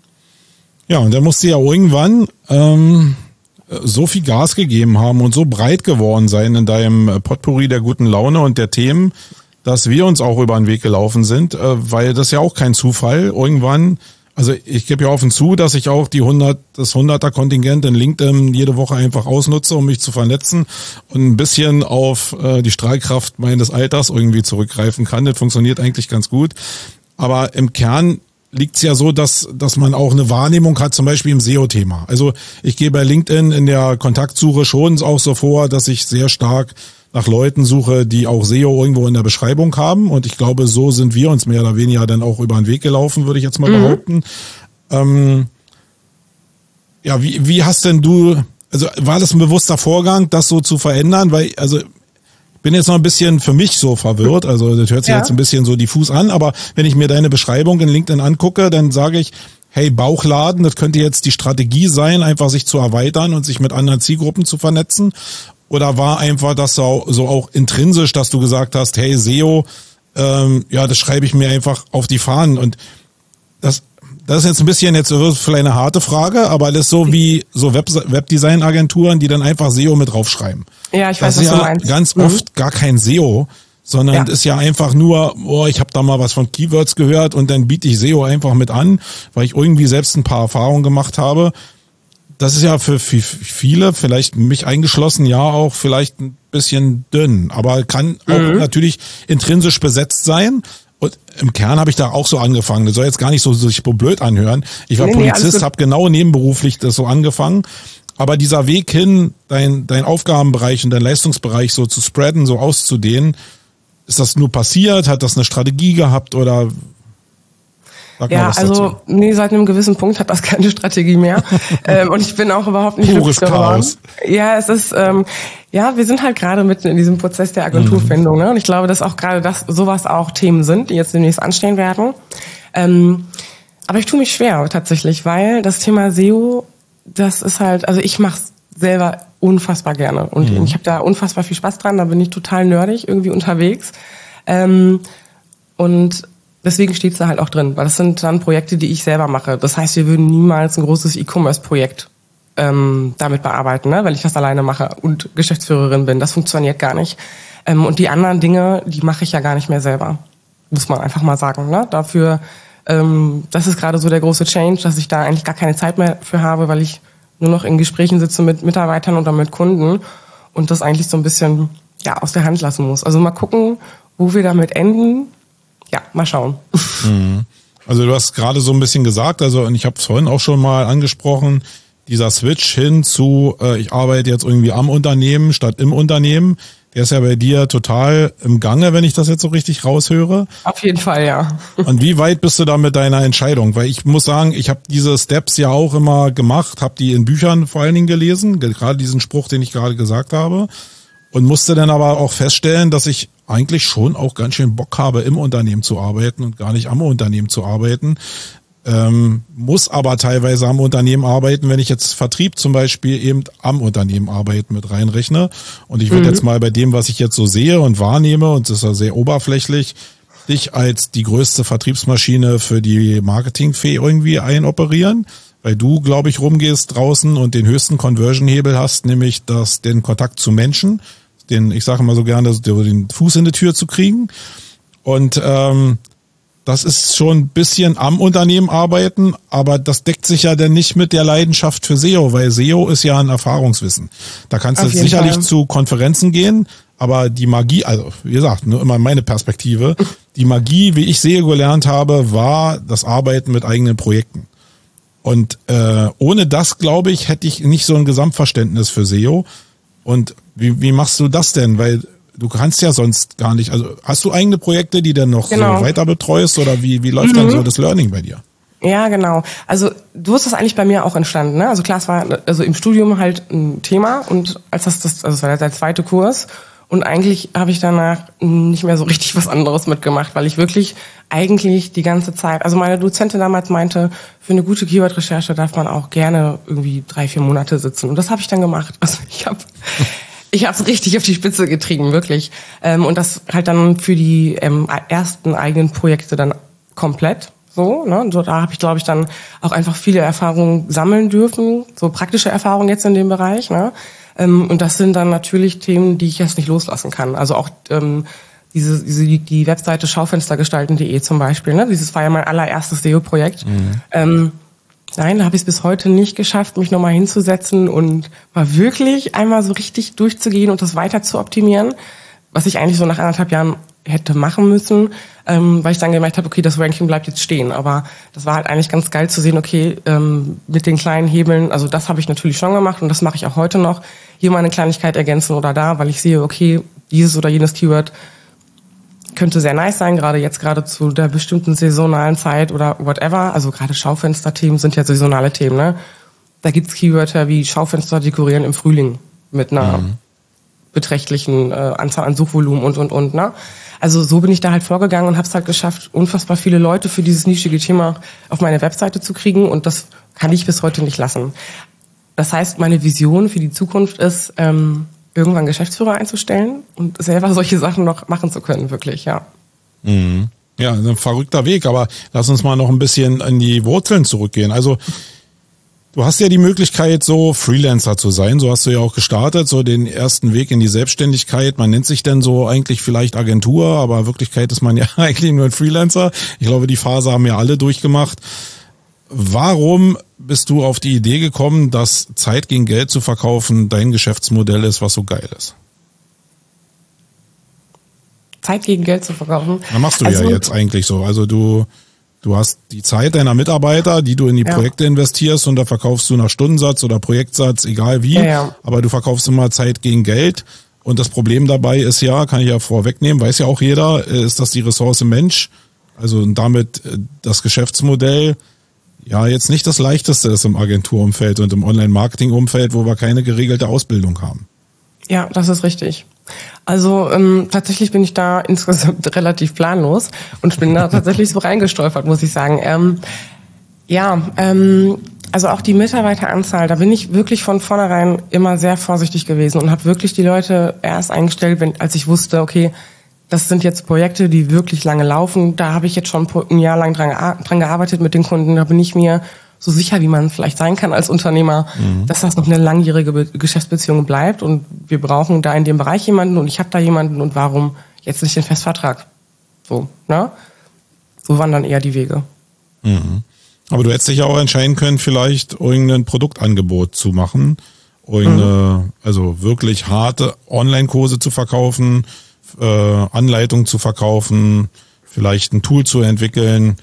Ja, und dann musst du ja irgendwann ähm, so viel Gas gegeben haben und so breit geworden sein in deinem Potpourri der guten Laune und der Themen, dass wir uns auch über den Weg gelaufen sind, weil das ja auch kein Zufall. Irgendwann, also ich gebe ja offen zu, dass ich auch die hundert, das hunderter-Kontingent in LinkedIn jede Woche einfach ausnutze, um mich zu vernetzen und ein bisschen auf die Strahlkraft meines Alters irgendwie zurückgreifen kann. Das funktioniert eigentlich ganz gut. Aber im Kern liegt es ja so, dass dass man auch eine Wahrnehmung hat, zum Beispiel im S E O-Thema. Also ich gehe bei LinkedIn in der Kontaktsuche schon auch so vor, dass ich sehr stark nach Leuten suche, die auch S E O irgendwo in der Beschreibung haben. Und ich glaube, so sind wir uns mehr oder weniger dann auch über den Weg gelaufen, würde ich jetzt mal mhm. behaupten. Ähm, ja, wie, wie hast denn du, also war das ein bewusster Vorgang, das so zu verändern? Weil, also ich bin jetzt noch ein bisschen für mich so verwirrt. Also das hört sich ja. jetzt ein bisschen so diffus an. Aber wenn ich mir deine Beschreibung in LinkedIn angucke, dann sage ich, hey, Bauchladen, das könnte jetzt die Strategie sein, einfach sich zu erweitern und sich mit anderen Zielgruppen zu vernetzen. Oder war einfach das so, so auch intrinsisch, dass du gesagt hast, hey, S E O, ähm, ja, das schreibe ich mir einfach auf die Fahnen. Und das, das ist jetzt ein bisschen, jetzt vielleicht eine harte Frage, aber das ist so wie so Web, Webdesign-Agenturen, die dann einfach S E O mit draufschreiben. Ja, ich weiß, das ist was ja du meinst. ganz mhm. oft gar kein S E O, sondern ja. ist ja einfach nur, oh, ich habe da mal was von Keywords gehört und dann biete ich S E O einfach mit an, weil ich irgendwie selbst ein paar Erfahrungen gemacht habe. Das ist ja für viele, vielleicht mich eingeschlossen, ja auch vielleicht ein bisschen dünn, aber kann auch mhm. natürlich intrinsisch besetzt sein. Und im Kern habe ich da auch so angefangen. Das soll jetzt gar nicht so sich blöd anhören. Ich war nee, Polizist, nee, habe genau nebenberuflich das so angefangen. Aber dieser Weg hin, dein, dein Aufgabenbereich und dein Leistungsbereich so zu spreaden, so auszudehnen, ist das nur passiert? Hat das eine Strategie gehabt oder... Sag ja, also nee, seit einem gewissen Punkt hat das keine Strategie mehr. ähm, und ich bin auch überhaupt nicht pures Chaos. Ja, es ist, ähm, ja, wir sind halt gerade mitten in diesem Prozess der Agenturfindung. Mhm. Ne? Und ich glaube, dass auch gerade das sowas auch Themen sind, die jetzt demnächst anstehen werden. Ähm, aber ich tue mich schwer tatsächlich, weil das Thema S E O, das ist halt, also ich mache es selber unfassbar gerne. Und mhm. ich habe da unfassbar viel Spaß dran, da bin ich total nerdig irgendwie unterwegs. Ähm, und deswegen steht's da halt auch drin, weil das sind dann Projekte, die ich selber mache. Das heißt, wir würden niemals ein großes E-Commerce-Projekt ähm, damit bearbeiten, ne? Weil ich das alleine mache und Geschäftsführerin bin. Das funktioniert gar nicht. Ähm, und die anderen Dinge, die mache ich ja gar nicht mehr selber. Muss man einfach mal sagen. Ne? Dafür, ähm, das ist gerade so der große Change, dass ich da eigentlich gar keine Zeit mehr für habe, weil ich nur noch in Gesprächen sitze mit Mitarbeitern oder mit Kunden und das eigentlich so ein bisschen ja aus der Hand lassen muss. Also mal gucken, wo wir damit enden. Ja, mal schauen. Mhm. Also du hast gerade so ein bisschen gesagt, also und ich habe es vorhin auch schon mal angesprochen, dieser Switch hin zu, äh, ich arbeite jetzt irgendwie am Unternehmen statt im Unternehmen, der ist ja bei dir total im Gange, wenn ich das jetzt so richtig raushöre. Auf jeden Fall, ja. Und wie weit bist du da mit deiner Entscheidung? Weil ich muss sagen, ich habe diese Steps ja auch immer gemacht, habe die in Büchern vor allen Dingen gelesen, gerade diesen Spruch, den ich gerade gesagt habe, und musste dann aber auch feststellen, dass ich eigentlich schon auch ganz schön Bock habe, im Unternehmen zu arbeiten und gar nicht am Unternehmen zu arbeiten. Ähm, muss aber teilweise am Unternehmen arbeiten, wenn ich jetzt Vertrieb zum Beispiel eben am Unternehmen arbeiten mit reinrechne. Und ich würde mhm. jetzt mal bei dem, was ich jetzt so sehe und wahrnehme, und das ist ja sehr oberflächlich, dich als die größte Vertriebsmaschine für die Marketingfee irgendwie einoperieren, weil du, glaube ich, rumgehst draußen und den höchsten Conversion-Hebel hast, nämlich das, den Kontakt zu Menschen, den, ich sage immer so gerne, den Fuß in die Tür zu kriegen. Und ähm, das ist schon ein bisschen am Unternehmen arbeiten, aber das deckt sich ja dann nicht mit der Leidenschaft für S E O, weil S E O ist ja ein Erfahrungswissen. Da kannst du sicherlich Fall. zu Konferenzen gehen, aber die Magie, also wie gesagt, nur immer meine Perspektive, die Magie, wie ich S E O gelernt habe, war das Arbeiten mit eigenen Projekten. Und äh, ohne das, glaube ich, hätte ich nicht so ein Gesamtverständnis für S E O. Und wie, wie machst du das denn? Weil du kannst ja sonst gar nicht, also hast du eigene Projekte, die dann noch genau. so weiter betreust oder wie, wie läuft mhm. dann so das Learning bei dir? Ja, genau. Also du hast das eigentlich bei mir auch entstanden, ne? Also klar, es war also im Studium halt ein Thema und als das, das also es war der zweite Kurs und eigentlich habe ich danach nicht mehr so richtig was anderes mitgemacht, weil ich wirklich eigentlich die ganze Zeit, also meine Dozentin damals meinte, für eine gute Keyword-Recherche darf man auch gerne irgendwie drei, vier Monate sitzen und das habe ich dann gemacht. Also ich habe Ich habe es richtig auf die Spitze getrieben, wirklich. Ähm, und das halt dann für die ähm, ersten eigenen Projekte dann komplett so. Ne? So da habe ich, glaube ich, dann auch einfach viele Erfahrungen sammeln dürfen, so praktische Erfahrungen jetzt in dem Bereich. Ne? Ähm, und das sind dann natürlich Themen, die ich jetzt nicht loslassen kann. Also auch ähm, diese, diese die Webseite schaufenstergestalten punkt de zum Beispiel. Ne? Dieses war ja mein allererstes S E O-Projekt. Mhm. Ähm, Nein, da habe ich es bis heute nicht geschafft, mich nochmal hinzusetzen und mal wirklich einmal so richtig durchzugehen und das weiter zu optimieren, was ich eigentlich so nach anderthalb Jahren hätte machen müssen, ähm, weil ich dann gemerkt habe, okay, das Ranking bleibt jetzt stehen. Aber das war halt eigentlich ganz geil zu sehen, okay, ähm, mit den kleinen Hebeln, also das habe ich natürlich schon gemacht und das mache ich auch heute noch, hier mal eine Kleinigkeit ergänzen oder da, weil ich sehe, okay, dieses oder jenes Keyword könnte sehr nice sein, gerade jetzt gerade zu der bestimmten saisonalen Zeit oder whatever. Also gerade Schaufensterthemen sind ja saisonale Themen, ne? Da gibt's Keywörter wie Schaufenster dekorieren im Frühling mit einer mhm. beträchtlichen äh, Anzahl an Suchvolumen und, und, und, ne? Also so bin ich da halt vorgegangen und habe es halt geschafft, unfassbar viele Leute für dieses nischige Thema auf meine Webseite zu kriegen und das kann ich bis heute nicht lassen. Das heißt, meine Vision für die Zukunft ist, ähm, irgendwann Geschäftsführer einzustellen und selber solche Sachen noch machen zu können, wirklich, ja. Mhm. Ja, ein verrückter Weg, aber lass uns mal noch ein bisschen an die Wurzeln zurückgehen. Also du hast ja die Möglichkeit, so Freelancer zu sein, so hast du ja auch gestartet, so den ersten Weg in die Selbstständigkeit. Man nennt sich denn so eigentlich vielleicht Agentur, aber in Wirklichkeit ist man ja eigentlich nur ein Freelancer. Ich glaube, die Phase haben ja alle durchgemacht. Warum bist du auf die Idee gekommen, dass Zeit gegen Geld zu verkaufen dein Geschäftsmodell ist, was so geil ist? Zeit gegen Geld zu verkaufen? Na, machst du also, ja jetzt eigentlich so. Also du, du hast die Zeit deiner Mitarbeiter, die du in die ja. Projekte investierst und da verkaufst du nach Stundensatz oder Projektsatz, egal wie. Ja, ja. Aber du verkaufst immer Zeit gegen Geld. Und das Problem dabei ist ja, kann ich ja vorwegnehmen, weiß ja auch jeder, ist, dass die Ressource Mensch, also damit das Geschäftsmodell, ja, jetzt nicht das leichteste ist im Agenturumfeld und im Online-Marketing-Umfeld, wo wir keine geregelte Ausbildung haben. Ja, das ist richtig. Also ähm, tatsächlich bin ich da insgesamt relativ planlos und bin da tatsächlich so reingestolpert, muss ich sagen. Ähm, ja, ähm, also auch die Mitarbeiteranzahl, da bin ich wirklich von vornherein immer sehr vorsichtig gewesen und habe wirklich die Leute erst eingestellt, wenn, als ich wusste, okay, das sind jetzt Projekte, die wirklich lange laufen. Da habe ich jetzt schon ein Jahr lang dran, dran gearbeitet mit den Kunden. Da bin ich mir so sicher, wie man vielleicht sein kann als Unternehmer, mhm. dass das noch eine langjährige Be- Geschäftsbeziehung bleibt und wir brauchen da in dem Bereich jemanden und ich habe da jemanden und warum jetzt nicht den Festvertrag? So, ne? So waren dann eher die Wege. Mhm. Aber du hättest dich ja auch entscheiden können, vielleicht irgendein Produktangebot zu machen, irgendeine, mhm. also wirklich harte Online-Kurse zu verkaufen, äh, Anleitungen zu verkaufen, vielleicht ein Tool zu entwickeln.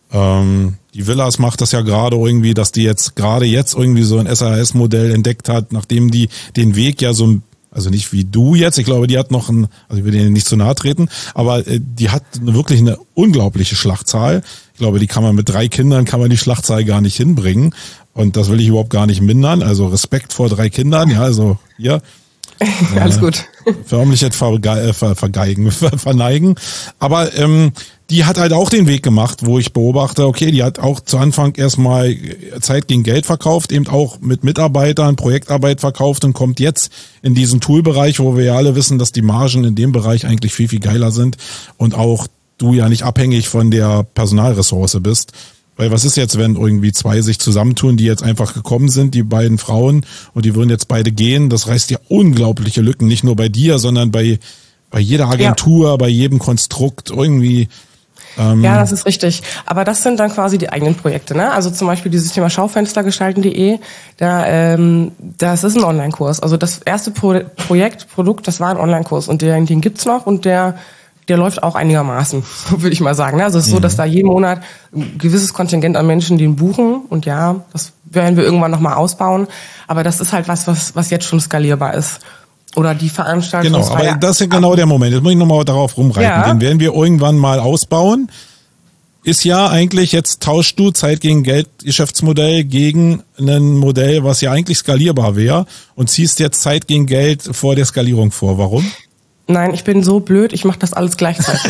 Ähm, die Villas macht das ja gerade irgendwie, dass die jetzt gerade jetzt irgendwie so ein S A S-Modell entdeckt hat, nachdem die den Weg ja so, also nicht wie du jetzt, ich glaube, die hat noch ein, also ich will denen nicht zu nahe treten, aber äh, die hat eine, wirklich eine unglaubliche Schlachtzahl. Ich glaube, die kann man mit drei Kindern, kann man die Schlachtzahl gar nicht hinbringen. Und das will ich überhaupt gar nicht mindern. Also Respekt vor drei Kindern, ja, also hier. Äh, Alles gut. Förmlich jetzt verge- ver- vergeigen, ver- verneigen. Aber ähm, die hat halt auch den Weg gemacht, wo ich beobachte, okay, die hat auch zu Anfang erstmal Zeit gegen Geld verkauft, eben auch mit Mitarbeitern Projektarbeit verkauft und kommt jetzt in diesen Toolbereich, wo wir ja alle wissen, dass die Margen in dem Bereich eigentlich viel, viel geiler sind und auch du ja nicht abhängig von der Personalressource bist. Weil was ist jetzt, wenn irgendwie zwei sich zusammentun, die jetzt einfach gekommen sind, die beiden Frauen, und die würden jetzt beide gehen? Das reißt ja unglaubliche Lücken, nicht nur bei dir, sondern bei bei jeder Agentur, ja. bei jedem Konstrukt irgendwie. Ähm ja, das ist richtig. Aber das sind dann quasi die eigenen Projekte, ne? Also zum Beispiel dieses Thema Schaufenstergestalten punkt de, da ähm, das ist ein Online-Kurs. Also das erste Pro- Projekt, Produkt, das war ein Online-Kurs und der, den gibt's noch und der der läuft auch einigermaßen, würde ich mal sagen. Also es ist so, dass da jeden Monat ein gewisses Kontingent an Menschen den buchen. Und ja, das werden wir irgendwann nochmal ausbauen. Aber das ist halt was, was, was jetzt schon skalierbar ist. Oder die Veranstaltung. Genau, aber das ist ja genau der Moment. Jetzt muss ich nochmal darauf rumreiten. Ja. Den werden wir irgendwann mal ausbauen. Ist ja eigentlich, jetzt tauschst du Zeit gegen Geld Geschäftsmodell gegen ein Modell, was ja eigentlich skalierbar wäre und ziehst jetzt Zeit gegen Geld vor der Skalierung vor. Warum? Nein, ich bin so blöd, ich mache das alles gleichzeitig.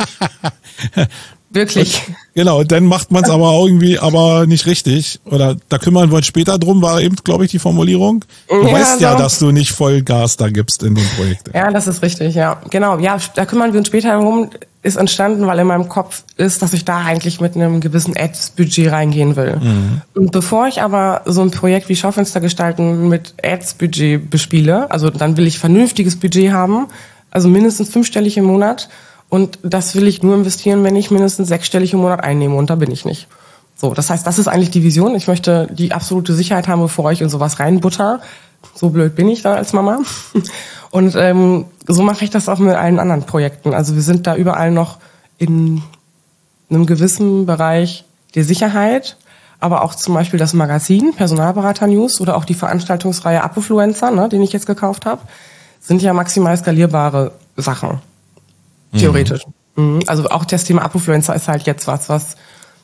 Wirklich. Und, genau, dann macht man es aber irgendwie aber nicht richtig. Oder da kümmern wir uns später drum, war eben, glaube ich, die Formulierung. Du ja, weißt ja, so. dass du nicht voll Gas da gibst in dem Projekt. Ja, das ist richtig, ja. Genau, ja, da kümmern wir uns später drum. Ist entstanden, weil in meinem Kopf ist, dass ich da eigentlich mit einem gewissen Ads-Budget reingehen will. Mhm. Und bevor ich aber so ein Projekt wie Schaufenster gestalten mit Ads-Budget bespiele, also dann will ich vernünftiges Budget haben, also mindestens fünfstellig im Monat. Und das will ich nur investieren, wenn ich mindestens sechsstellig im Monat einnehme. Und da bin ich nicht. So, das heißt, das ist eigentlich die Vision. Ich möchte die absolute Sicherheit haben, bevor ich in sowas reinbutter. So blöd bin ich da als Mama. Und ähm, so mache ich das auch mit allen anderen Projekten. Also wir sind da überall noch in einem gewissen Bereich der Sicherheit. Aber auch zum Beispiel das Magazin, Personalberater News oder auch die Veranstaltungsreihe Apofluencer, ne, den ich jetzt gekauft habe, sind ja maximal skalierbare Sachen. Theoretisch. Mhm. Also auch das Thema Apofluencer ist halt jetzt was, was,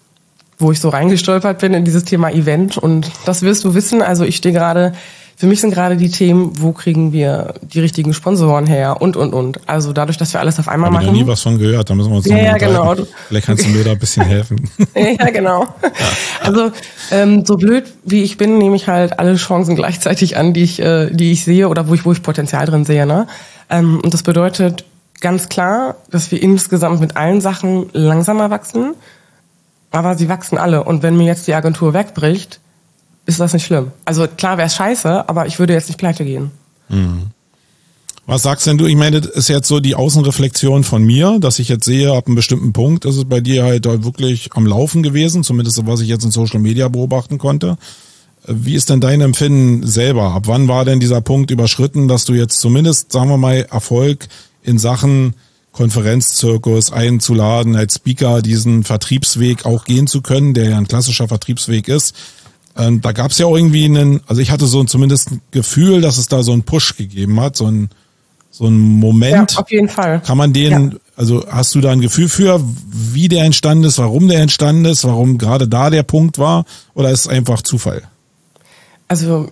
wo ich so reingestolpert bin in dieses Thema Event. Und das wirst du wissen. Also ich stehe gerade, für mich sind gerade die Themen, wo kriegen wir die richtigen Sponsoren her und, und, und. Also dadurch, dass wir alles auf einmal machen. Ich habe nie was von gehört, da müssen wir uns ja, ja, genau. Vielleicht kannst du mir da ein bisschen helfen. Ja, genau. Also ähm, so blöd wie ich bin, nehme ich halt alle Chancen gleichzeitig an, die ich, äh, die ich sehe oder wo ich, wo ich Potenzial drin sehe. Ne? Ähm, und das bedeutet ganz klar, dass wir insgesamt mit allen Sachen langsamer wachsen, aber sie wachsen alle. Und wenn mir jetzt die Agentur wegbricht, ist das nicht schlimm. Also klar wäre es scheiße, aber ich würde jetzt nicht pleite gehen. Mhm. Was sagst denn du? Ich meine, das ist jetzt so die Außenreflexion von mir, dass ich jetzt sehe, ab einem bestimmten Punkt ist es bei dir halt wirklich am Laufen gewesen, zumindest so, was ich jetzt in Social Media beobachten konnte. Wie ist denn dein Empfinden selber? Ab wann war denn dieser Punkt überschritten, dass du jetzt zumindest, sagen wir mal, Erfolg in Sachen Konferenzzirkus einzuladen, als Speaker diesen Vertriebsweg auch gehen zu können, der ja ein klassischer Vertriebsweg ist? Ähm, da gab es ja irgendwie einen, also ich hatte so zumindest ein Gefühl, dass es da so einen Push gegeben hat, so ein so ein Moment. Ja, auf jeden Fall. Kann man den, ja. Also hast du da ein Gefühl für, wie der entstanden ist, warum der entstanden ist, warum gerade da der Punkt war, oder ist es einfach Zufall? Also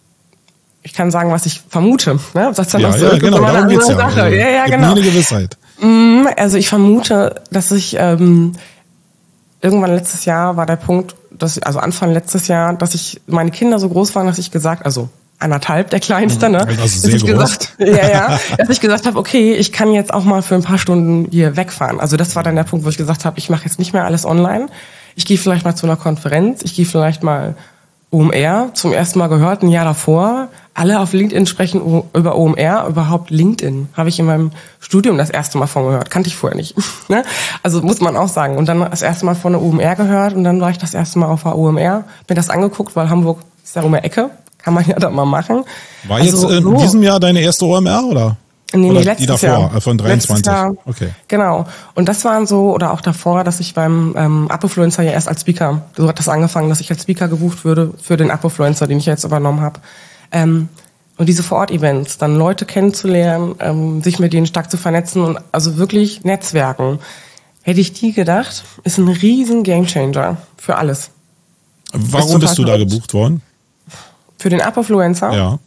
ich kann sagen, was ich vermute. Ne? Das dann ja, so, ja, genau, darum geht's ja. Also, ja, ja, genau. Nie eine Gewissheit. Also ich vermute, dass ich ähm, irgendwann letztes Jahr war der Punkt, dass also Anfang letztes Jahr, dass ich meine Kinder so groß waren, dass ich gesagt, also anderthalb der Kleinste, ne? Also dass sehr ich groß. gesagt, ja, ja, dass ich gesagt habe, okay, ich kann jetzt auch mal für ein paar Stunden hier wegfahren. Also das war dann der Punkt, wo ich gesagt habe, ich mache jetzt nicht mehr alles online. ich gehe vielleicht mal zu einer Konferenz, ich gehe vielleicht mal O M R, zum ersten Mal gehört, ein Jahr davor. Alle auf LinkedIn sprechen über O M R, überhaupt LinkedIn. Habe ich in meinem Studium das erste Mal von gehört. Kannte ich vorher nicht. Also muss man auch sagen. Und dann das erste Mal von der O M R gehört und dann war ich das erste Mal auf der O M R. Mir das angeguckt, weil Hamburg ist ja um die Ecke. Kann man ja da mal machen. War also, jetzt in so. diesem Jahr deine erste O M R, oder? Nee, oder nee, letztes die davor, Jahr. Von dreiundzwanzig. Jahr. Okay. Genau. Und das waren so, oder auch davor, dass ich beim ähm, Apofluencer ja erst als Speaker, so hat das angefangen, dass ich als Speaker gebucht würde für den Apofluencer, den ich jetzt übernommen habe. Ähm, und diese Vor-Ort-Events, dann Leute kennenzulernen, ähm, sich mit denen stark zu vernetzen und also wirklich Netzwerken. Hätte ich nie gedacht, ist ein riesen Gamechanger für alles. Warum bist du da gebucht worden? Für den Apofluencer? Ja.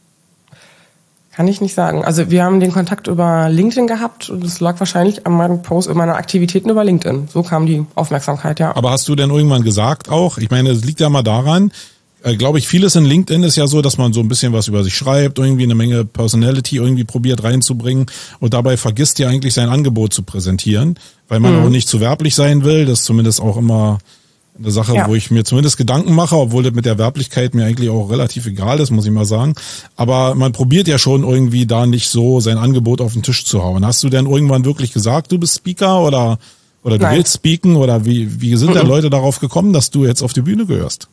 Kann ich nicht sagen. Also wir haben den Kontakt über LinkedIn gehabt und es lag wahrscheinlich an meinem Post, an meiner Aktivitäten über LinkedIn. So kam die Aufmerksamkeit, ja. Aber hast du denn irgendwann gesagt auch, ich meine, es liegt ja mal daran, äh, glaube ich, vieles in LinkedIn ist ja so, dass man so ein bisschen was über sich schreibt, irgendwie eine Menge Personality irgendwie probiert reinzubringen und dabei vergisst ja eigentlich sein Angebot zu präsentieren, weil man mhm. auch nicht zu werblich sein will. Das ist zumindest auch immer eine Sache, ja. wo ich mir zumindest Gedanken mache, obwohl das mit der Werblichkeit mir eigentlich auch relativ egal ist, muss ich mal sagen. Aber man probiert ja schon irgendwie da nicht so sein Angebot auf den Tisch zu hauen. Hast du denn irgendwann wirklich gesagt, du bist Speaker oder oder du Nein. willst speaken? Oder wie wie sind mhm. denn Leute darauf gekommen, dass du jetzt auf die Bühne gehörst?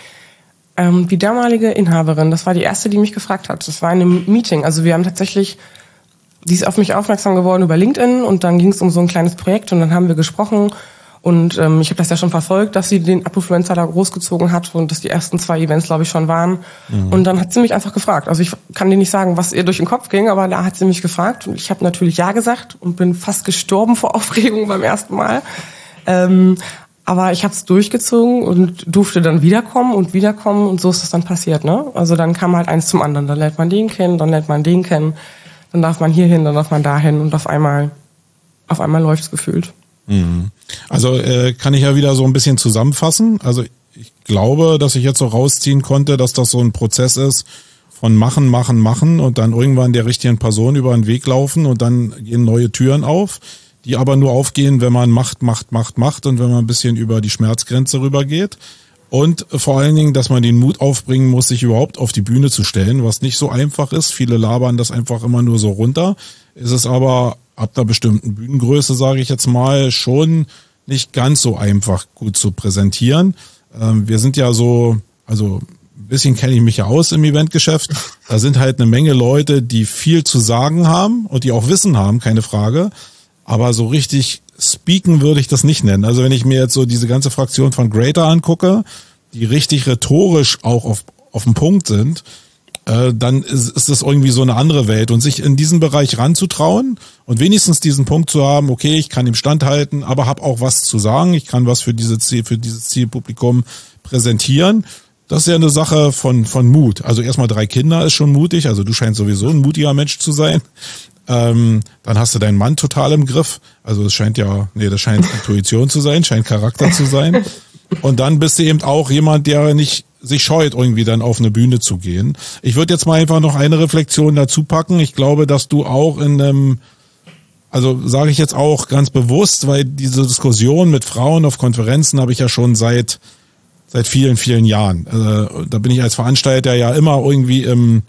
Ähm, die damalige Inhaberin, das war die erste, die mich gefragt hat. Das war in einem Meeting. Also wir haben tatsächlich, die ist auf mich aufmerksam geworden über LinkedIn und dann ging es um so ein kleines Projekt und dann haben wir gesprochen. Und ähm, ich habe das ja schon verfolgt, dass sie den Apofluencer da großgezogen hat und dass die ersten zwei Events, glaube ich, schon waren. Mhm. Und dann hat sie mich einfach gefragt. Also ich kann dir nicht sagen, was ihr durch den Kopf ging, aber da hat sie mich gefragt. Und ich habe natürlich ja gesagt und bin fast gestorben vor Aufregung beim ersten Mal. Ähm, aber ich habe es durchgezogen und durfte dann wiederkommen und wiederkommen. Und so ist es dann passiert, ne? Also dann kam halt eins zum anderen. Dann lernt man den kennen, dann lernt man den kennen. Dann darf man hier hin, dann darf man dahin. Und auf einmal, auf einmal läuft's gefühlt. Also äh, kann ich ja wieder so ein bisschen zusammenfassen. Also ich glaube, dass ich jetzt so rausziehen konnte, dass das so ein Prozess ist von machen, machen, machen und dann irgendwann der richtigen Person über den Weg laufen und dann gehen neue Türen auf, die aber nur aufgehen, wenn man macht, macht, macht, macht und wenn man ein bisschen über die Schmerzgrenze rübergeht. Und vor allen Dingen, dass man den Mut aufbringen muss, sich überhaupt auf die Bühne zu stellen, was nicht so einfach ist. Viele labern das einfach immer nur so runter. Es ist aber ab einer bestimmten Bühnengröße, sage ich jetzt mal, schon nicht ganz so einfach gut zu präsentieren. Ähm, wir sind ja so, also ein bisschen kenne ich mich ja aus im Eventgeschäft. Da sind halt eine Menge Leute, die viel zu sagen haben und die auch Wissen haben, keine Frage. Aber so richtig speaken würde ich das nicht nennen. Also wenn ich mir jetzt so diese ganze Fraktion von Greater angucke, die richtig rhetorisch auch auf, auf den Punkt sind, äh, dann ist, ist das irgendwie so eine andere Welt. Und sich in diesen Bereich ranzutrauen und wenigstens diesen Punkt zu haben, okay, ich kann ihm standhalten, aber habe auch was zu sagen, ich kann was für diese Ziel, für dieses Zielpublikum präsentieren. Das ist ja eine Sache von, von Mut. Also erstmal drei Kinder ist schon mutig, also du scheinst sowieso ein mutiger Mensch zu sein. Ähm, dann hast du deinen Mann total im Griff. Also es scheint ja, nee, das scheint Intuition zu sein, scheint Charakter zu sein. Und dann bist du eben auch jemand, der nicht sich scheut, irgendwie dann auf eine Bühne zu gehen. Ich würde jetzt mal einfach noch eine Reflexion dazu packen. Ich glaube, dass du auch in einem, also sage ich jetzt auch ganz bewusst, weil diese Diskussion mit Frauen auf Konferenzen habe ich ja schon seit seit vielen, vielen Jahren. Also, da bin ich als Veranstalter ja immer irgendwie im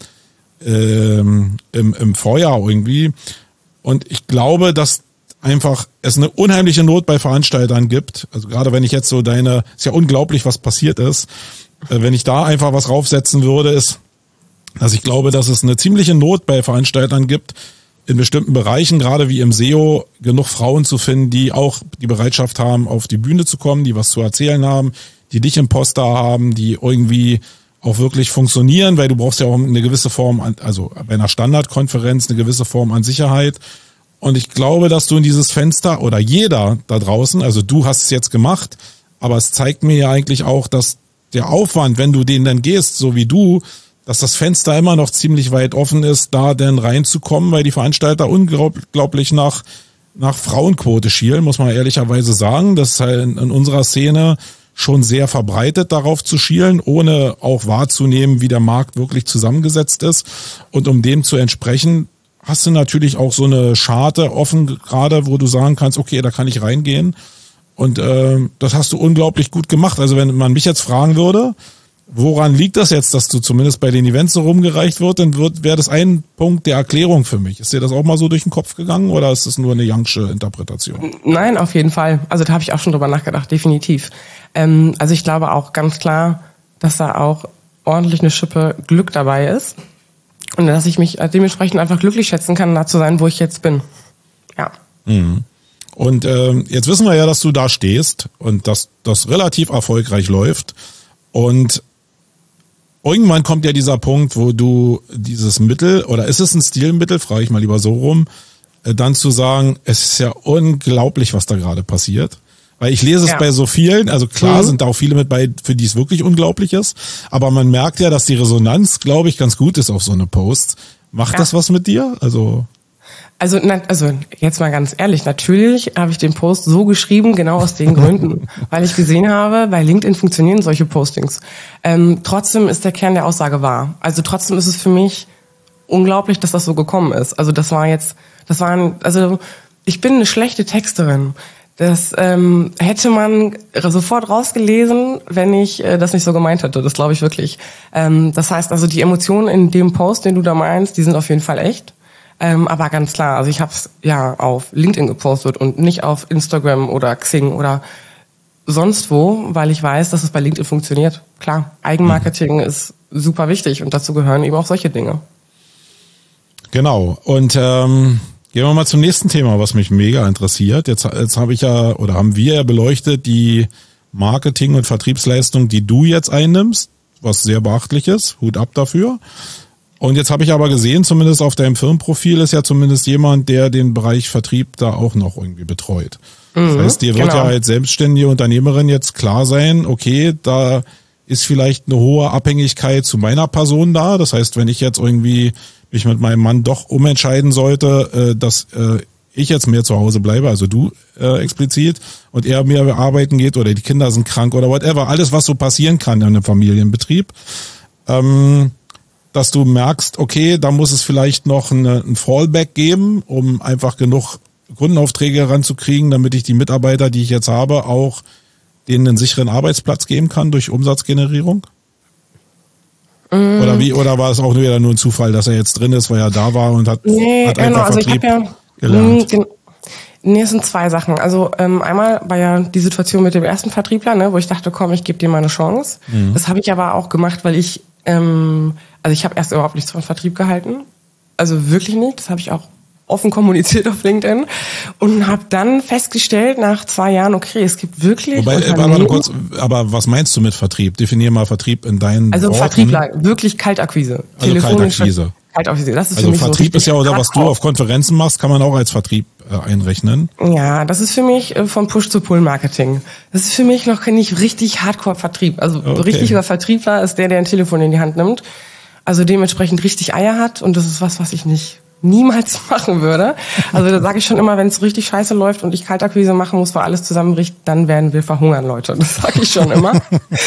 Ähm, im, im Vorjahr irgendwie. Und ich glaube, dass einfach es eine unheimliche Not bei Veranstaltern gibt. Also gerade wenn ich jetzt so deine, ist ja unglaublich, was passiert ist. Äh, wenn ich da einfach was raufsetzen würde, ist, dass ich glaube, dass es eine ziemliche Not bei Veranstaltern gibt, in bestimmten Bereichen, gerade wie im S E O, genug Frauen zu finden, die auch die Bereitschaft haben, auf die Bühne zu kommen, die was zu erzählen haben, die dich im Poster haben, die irgendwie auch wirklich funktionieren, weil du brauchst ja auch eine gewisse Form, an, also bei einer Standardkonferenz eine gewisse Form an Sicherheit. Und ich glaube, dass du in dieses Fenster oder jeder da draußen, also du hast es jetzt gemacht, aber es zeigt mir ja eigentlich auch, dass der Aufwand, wenn du den dann gehst, so wie du, dass das Fenster immer noch ziemlich weit offen ist, da dann reinzukommen, weil die Veranstalter unglaublich nach, nach Frauenquote schielen, muss man ehrlicherweise sagen. Das ist halt in, in unserer Szene schon sehr verbreitet, darauf zu schielen, ohne auch wahrzunehmen, wie der Markt wirklich zusammengesetzt ist. Und um dem zu entsprechen, hast du natürlich auch so eine Scharte offen gerade, wo du sagen kannst, okay, da kann ich reingehen. Und äh, das hast du unglaublich gut gemacht. Also wenn man mich jetzt fragen würde, woran liegt das jetzt, dass du zumindest bei den Events so rumgereicht wird, dann wird, wäre das ein Punkt der Erklärung für mich. Ist dir das auch mal so durch den Kopf gegangen oder ist das nur eine Youngsche Interpretation? Nein, auf jeden Fall. Also da habe ich auch schon drüber nachgedacht, definitiv. Ähm, also ich glaube auch ganz klar, dass da auch ordentlich eine Schippe Glück dabei ist und dass ich mich dementsprechend einfach glücklich schätzen kann, da zu sein, wo ich jetzt bin. Ja. Mhm. Und ähm, jetzt wissen wir ja, dass du da stehst und dass das relativ erfolgreich läuft. Und irgendwann kommt ja dieser Punkt, wo du dieses Mittel, oder ist es ein Stilmittel, frage ich mal lieber so rum, äh, dann zu sagen, es ist ja unglaublich, was da gerade passiert. Weil ich lese es ja. bei so vielen, also klar mhm. sind da auch viele mit bei, für die es wirklich unglaublich ist, aber man merkt ja, dass die Resonanz, glaube ich, ganz gut ist auf so eine Post. Macht ja. das was mit dir? Also Also, na, also jetzt mal ganz ehrlich, natürlich habe ich den Post so geschrieben, genau aus den Gründen, weil ich gesehen habe, bei LinkedIn funktionieren solche Postings. Ähm, trotzdem ist der Kern der Aussage wahr. Also trotzdem ist es für mich unglaublich, dass das so gekommen ist. Also das war jetzt, das waren, also ich bin eine schlechte Texterin. Das ähm, hätte man sofort rausgelesen, wenn ich äh, das nicht so gemeint hätte. Das glaube ich wirklich. Ähm, das heißt also, die Emotionen in dem Post, den du da meinst, die sind auf jeden Fall echt. Ähm, aber ganz klar, also ich habe es ja auf LinkedIn gepostet und nicht auf Instagram oder Xing oder sonst wo, weil ich weiß, dass es bei LinkedIn funktioniert. Klar, Eigenmarketing mhm. ist super wichtig und dazu gehören eben auch solche Dinge. Genau. Und ähm, gehen wir mal zum nächsten Thema, was mich mega interessiert. Jetzt, jetzt habe ich ja oder haben wir ja beleuchtet die Marketing- und Vertriebsleistung, die du jetzt einnimmst, was sehr beachtlich ist. Hut ab dafür. Und jetzt habe ich aber gesehen, zumindest auf deinem Firmenprofil ist ja zumindest jemand, der den Bereich Vertrieb da auch noch irgendwie betreut. Mhm, das heißt, dir wird genau. ja als selbstständige Unternehmerin jetzt klar sein, okay, da ist vielleicht eine hohe Abhängigkeit zu meiner Person da. Das heißt, wenn ich jetzt irgendwie mich mit meinem Mann doch umentscheiden sollte, dass ich jetzt mehr zu Hause bleibe, also du äh, explizit, und er mehr arbeiten geht oder die Kinder sind krank oder whatever, alles, was so passieren kann in einem Familienbetrieb, ähm, dass du merkst, okay, da muss es vielleicht noch eine, ein Fallback geben, um einfach genug Kundenaufträge ranzukriegen, damit ich die Mitarbeiter, die ich jetzt habe, auch denen einen sicheren Arbeitsplatz geben kann durch Umsatzgenerierung? Mm. Oder wie? Oder war es auch wieder nur ein Zufall, dass er jetzt drin ist, weil er da war und hat, nee, hat genau, einfach also Vertrieb ich hab ja, gelernt? Mh, nee, es sind zwei Sachen. Also ähm, einmal war ja die Situation mit dem ersten Vertriebler, ne, wo ich dachte, komm, ich gebe dir mal eine Chance. Mhm. Das habe ich aber auch gemacht, weil ich ähm, Also ich habe erst überhaupt nichts von Vertrieb gehalten. Also wirklich nicht. Das habe ich auch offen kommuniziert auf LinkedIn. Und habe dann festgestellt, nach zwei Jahren, okay, es gibt wirklich Wobei, warte kurz, aber was meinst du mit Vertrieb? Definier mal Vertrieb in deinen Also Worten. Vertriebler, wirklich Kaltakquise. Also Kaltakquise. Kaltakquise. Das ist also für mich Vertrieb so ist ja, oder was du auf Konferenzen machst, kann man auch als Vertrieb äh, einrechnen. Ja, das ist für mich äh, von Push zu Pull Marketing. Das ist für mich noch nicht richtig Hardcore-Vertrieb. Also okay. Richtiger Vertriebler ist der, der ein Telefon in die Hand nimmt. Also dementsprechend richtig Eier hat und das ist was, was ich nicht niemals machen würde. Also da sage ich schon immer, wenn es richtig scheiße läuft und ich Kaltakquise machen muss, weil alles zusammenbricht, dann werden wir verhungern, Leute. Das sage ich schon immer.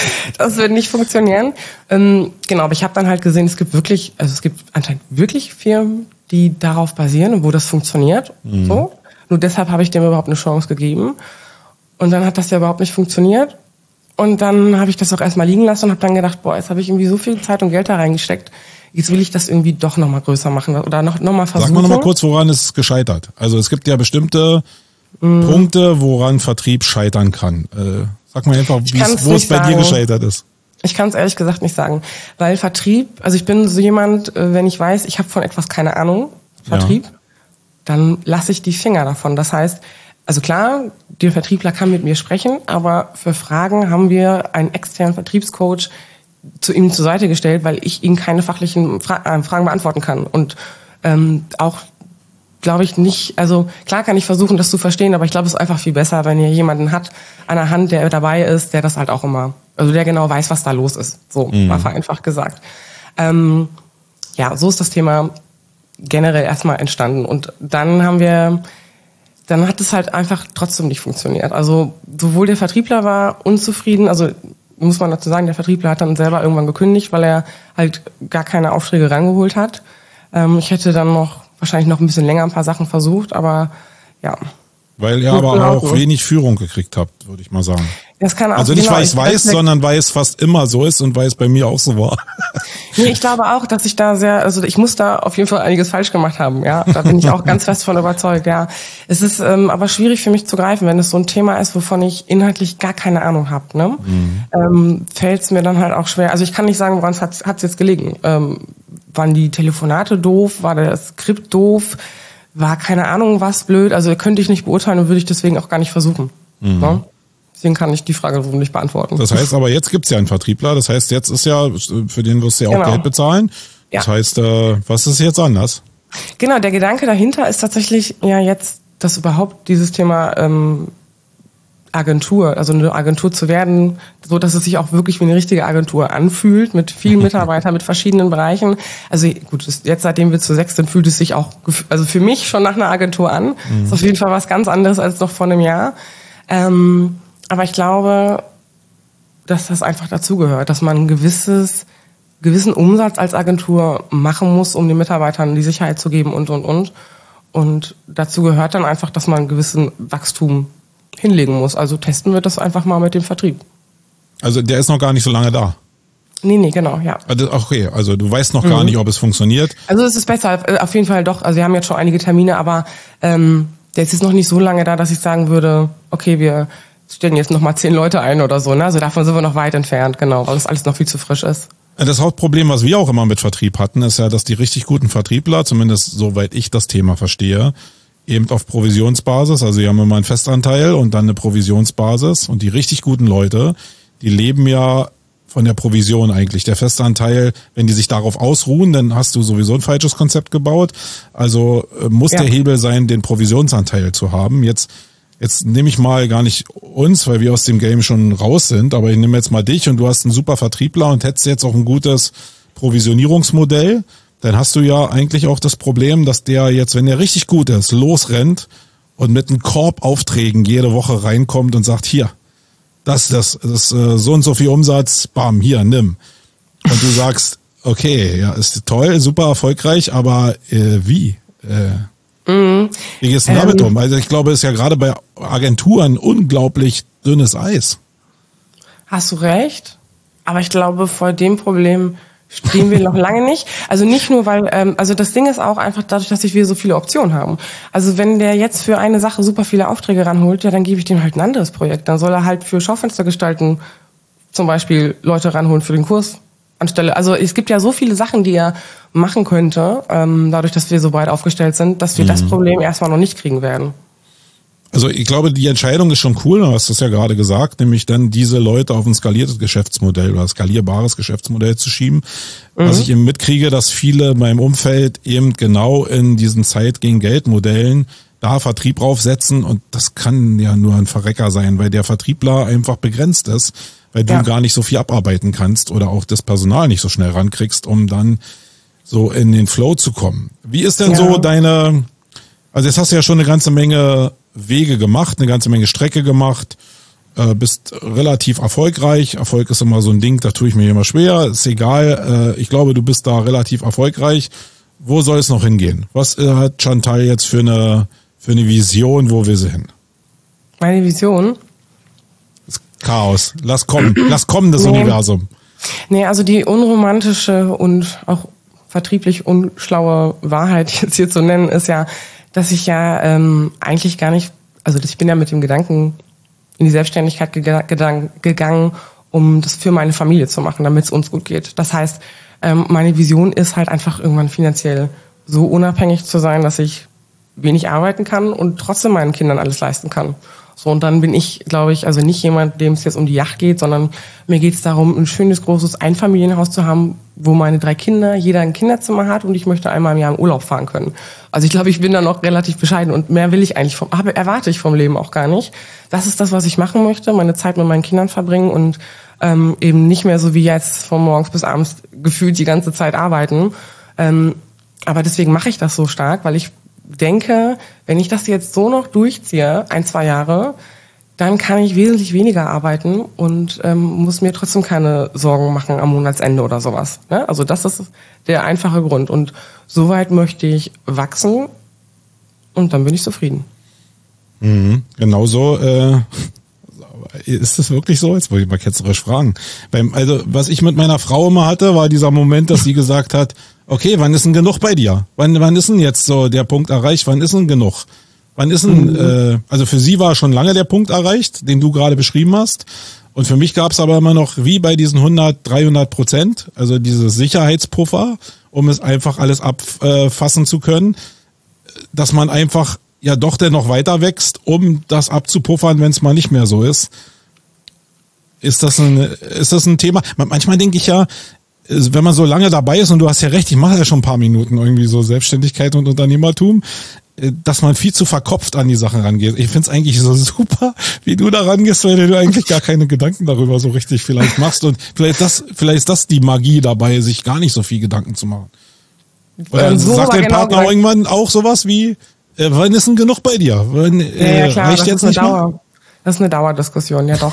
Das wird nicht funktionieren. Ähm, genau, aber ich habe dann halt gesehen, es gibt wirklich, also es gibt anscheinend wirklich Firmen, die darauf basieren und wo das funktioniert. Mhm. So. Nur deshalb habe ich dem überhaupt eine Chance gegeben. Und dann hat das ja überhaupt nicht funktioniert. Und dann habe ich das auch erstmal liegen lassen und habe dann gedacht, boah, jetzt habe ich irgendwie so viel Zeit und Geld da reingesteckt. Jetzt will ich das irgendwie doch nochmal größer machen oder noch, noch mal versuchen. Sag mal nochmal kurz, woran ist es gescheitert? Also es gibt ja bestimmte mm. Punkte, woran Vertrieb scheitern kann. Äh, sag mal einfach, wo es bei sagen. dir gescheitert ist. Ich kann es ehrlich gesagt nicht sagen. Weil Vertrieb, also ich bin so jemand, wenn ich weiß, ich habe von etwas keine Ahnung, Vertrieb, ja. dann lasse ich die Finger davon. Das heißt, also klar, der Vertriebler kann mit mir sprechen, aber für Fragen haben wir einen externen Vertriebscoach zu ihm zur Seite gestellt, weil ich ihm keine fachlichen Fra- äh, Fragen beantworten kann. Und ähm, auch, glaube ich, nicht, also klar kann ich versuchen, das zu verstehen, aber ich glaube, es ist einfach viel besser, wenn ihr jemanden hat an der Hand, der dabei ist, der das halt auch immer, also der genau weiß, was da los ist. So, mhm. mal vereinfacht gesagt. Ähm, ja, so ist das Thema generell erstmal entstanden. Und dann haben wir... dann hat es halt einfach trotzdem nicht funktioniert. Also sowohl der Vertriebler war unzufrieden, also muss man dazu sagen, der Vertriebler hat dann selber irgendwann gekündigt, weil er halt gar keine Aufträge rangeholt hat. Ähm, ich hätte dann noch wahrscheinlich noch ein bisschen länger ein paar Sachen versucht, aber ja, Weil ihr Gut aber gelaufen. auch wenig Führung gekriegt habt, würde ich mal sagen. Das kann auch, Also nicht, genau, weil ich es weiß, sondern weil es fast immer so ist und weil es bei mir auch so war. Nee, ich glaube auch, dass ich da sehr, also ich muss da auf jeden Fall einiges falsch gemacht haben, ja. Da bin ich auch ganz fest von überzeugt, ja. Es ist ähm, aber schwierig für mich zu greifen, wenn es so ein Thema ist, wovon ich inhaltlich gar keine Ahnung habe, ne? Mhm. Ähm, fällt es mir dann halt auch schwer. Also ich kann nicht sagen, woran es hat es jetzt gelegen. Ähm, waren die Telefonate doof? War das Skript doof? War keine Ahnung was blöd? Also könnte ich nicht beurteilen und würde ich deswegen auch gar nicht versuchen. Mhm. Ne? Deswegen kann ich die Frage so nicht beantworten. Das heißt aber, jetzt gibt's ja einen Vertriebler. Das heißt, jetzt ist ja, für den wirst du ja auch genau. Geld bezahlen. Das ja. heißt, äh, was ist jetzt anders? Genau, der Gedanke dahinter ist tatsächlich ja jetzt, dass überhaupt dieses Thema ähm, Agentur, also eine Agentur zu werden, so dass es sich auch wirklich wie eine richtige Agentur anfühlt, mit vielen Mitarbeitern, mit verschiedenen Bereichen. Also gut, jetzt seitdem wir zu sechs sind, fühlt es sich auch, also für mich schon nach einer Agentur an. Mhm. Ist auf jeden Fall was ganz anderes als noch vor einem Jahr. Ähm, aber ich glaube, dass das einfach dazugehört, dass man ein gewisses, gewissen Umsatz als Agentur machen muss, um den Mitarbeitern die Sicherheit zu geben und, und, und. Und dazu gehört dann einfach, dass man einen gewissen Wachstum hinlegen muss. Also testen wir das einfach mal mit dem Vertrieb. Also der ist noch gar nicht so lange da? Nee, nee, genau, ja. Okay, also du weißt noch mhm. gar nicht, ob es funktioniert? Also es ist besser, auf jeden Fall doch. Also wir haben jetzt schon einige Termine, aber ähm, der ist jetzt noch nicht so lange da, dass ich sagen würde, okay, wir stellen jetzt noch mal zehn Leute ein oder so. Ne? Also davon sind wir noch weit entfernt, genau, weil das alles noch viel zu frisch ist. Das Hauptproblem, was wir auch immer mit Vertrieb hatten, ist ja, dass die richtig guten Vertriebler, zumindest soweit ich das Thema verstehe, eben auf Provisionsbasis, also die haben immer einen Festanteil und dann eine Provisionsbasis, und die richtig guten Leute, die leben ja von der Provision eigentlich. Der Festanteil, wenn die sich darauf ausruhen, dann hast du sowieso ein falsches Konzept gebaut. Also muss ja. der Hebel sein, den Provisionsanteil zu haben. Jetzt Jetzt nehme ich mal gar nicht uns, weil wir aus dem Game schon raus sind, aber ich nehme jetzt mal dich und du hast einen super Vertriebler und hättest jetzt auch ein gutes Provisionierungsmodell. Dann hast du ja eigentlich auch das Problem, dass der jetzt, wenn der richtig gut ist, losrennt und mit einem Korb Aufträgen jede Woche reinkommt und sagt, hier, das, das, das, das so und so viel Umsatz, bam, hier, nimm. Und du sagst, okay, ja, ist toll, super erfolgreich, aber äh, wie? Äh, Mhm. Wie gehst du ähm, damit um? Also ich glaube, es ist ja gerade bei Agenturen unglaublich dünnes Eis. Hast du recht, aber ich glaube, vor dem Problem stehen wir noch lange nicht. Also nicht nur, weil, ähm, also das Ding ist auch einfach dadurch, dass wir so viele Optionen haben. Also wenn der jetzt für eine Sache super viele Aufträge ranholt, ja, dann gebe ich dem halt ein anderes Projekt. Dann soll er halt für Schaufenster gestalten, zum Beispiel Leute ranholen für den Kurs. Anstelle, also es gibt ja so viele Sachen, die er machen könnte, ähm, dadurch, dass wir so breit aufgestellt sind, dass wir mhm. das Problem erstmal noch nicht kriegen werden. Also ich glaube, die Entscheidung ist schon cool, du hast das ja gerade gesagt, nämlich dann diese Leute auf ein skaliertes Geschäftsmodell oder skalierbares Geschäftsmodell zu schieben. Mhm. Was ich eben mitkriege, dass viele in meinem Umfeld eben genau in diesen Zeit gegen Geldmodellen da Vertrieb draufsetzen, und das kann ja nur ein Verrecker sein, weil der Vertriebler einfach begrenzt ist, weil du ja. gar nicht so viel abarbeiten kannst oder auch das Personal nicht so schnell rankriegst, um dann so in den Flow zu kommen. Wie ist denn ja. so deine, also jetzt hast du ja schon eine ganze Menge Wege gemacht, eine ganze Menge Strecke gemacht, äh, bist relativ erfolgreich. Erfolg ist immer so ein Ding, da tue ich mir immer schwer, ist egal. Äh, ich glaube, du bist da relativ erfolgreich. Wo soll es noch hingehen? Was äh, hat Chantal jetzt für eine, für eine Vision, wo wir sie hin? Meine Vision? Chaos. Lass kommen. Lass kommen, das nee. Universum. Nee, also die unromantische und auch vertrieblich unschlaue Wahrheit jetzt hier zu nennen, ist ja, dass ich ja ähm, eigentlich gar nicht, also ich bin ja mit dem Gedanken in die Selbstständigkeit geg- gegangen, um das für meine Familie zu machen, damit es uns gut geht. Das heißt, ähm, meine Vision ist halt einfach irgendwann finanziell so unabhängig zu sein, dass ich wenig arbeiten kann und trotzdem meinen Kindern alles leisten kann. So, und dann bin ich, glaube ich, also nicht jemand, dem es jetzt um die Yacht geht, sondern mir geht es darum, ein schönes, großes Einfamilienhaus zu haben, wo meine drei Kinder, jeder ein Kinderzimmer hat, und ich möchte einmal im Jahr in Urlaub fahren können. Also ich glaube, ich bin da noch relativ bescheiden, und mehr will ich eigentlich vom, habe, erwarte ich vom Leben auch gar nicht. Das ist das, was ich machen möchte, meine Zeit mit meinen Kindern verbringen und ähm, eben nicht mehr so wie jetzt von morgens bis abends gefühlt die ganze Zeit arbeiten. Ähm, aber deswegen mache ich das so stark, weil ich denke, wenn ich das jetzt so noch durchziehe, ein, zwei Jahre, dann kann ich wesentlich weniger arbeiten und ähm, muss mir trotzdem keine Sorgen machen am Monatsende oder sowas. Ne? Also das ist der einfache Grund. Und soweit möchte ich wachsen, und dann bin ich zufrieden. Mhm, genauso äh, ist das wirklich so? Jetzt wollte ich mal ketzerisch fragen. Beim, also was ich mit meiner Frau immer hatte, war dieser Moment, dass sie gesagt hat, okay, wann ist denn genug bei dir? Wann, wann ist denn jetzt so der Punkt erreicht? Wann ist denn genug? Wann ist denn, mhm. äh, also für sie war schon lange der Punkt erreicht, den du gerade beschrieben hast. Und für mich gab es aber immer noch, wie bei diesen hundert, dreihundert Prozent, also diese Sicherheitspuffer, um es einfach alles abfassen zu können, dass man einfach ja doch dennoch weiter wächst, um das abzupuffern, wenn es mal nicht mehr so ist. Ist das ein, ist das ein Thema? Manchmal denke ich ja, wenn man so lange dabei ist, und du hast ja recht, ich mache ja schon ein paar Minuten irgendwie so Selbstständigkeit und Unternehmertum, dass man viel zu verkopft an die Sachen rangeht. Ich find's eigentlich so super, wie du da rangehst, weil du eigentlich gar keine Gedanken darüber so richtig vielleicht machst. Und vielleicht das, vielleicht ist das die Magie dabei, sich gar nicht so viel Gedanken zu machen. Oder ähm, so sagt dein genau Partner gleich. Irgendwann auch sowas wie, äh, wann ist denn genug bei dir? Wann, ja, ja, äh, klar, reicht das jetzt ist eine nicht Dauer. mehr? Das ist eine Dauerdiskussion, ja doch.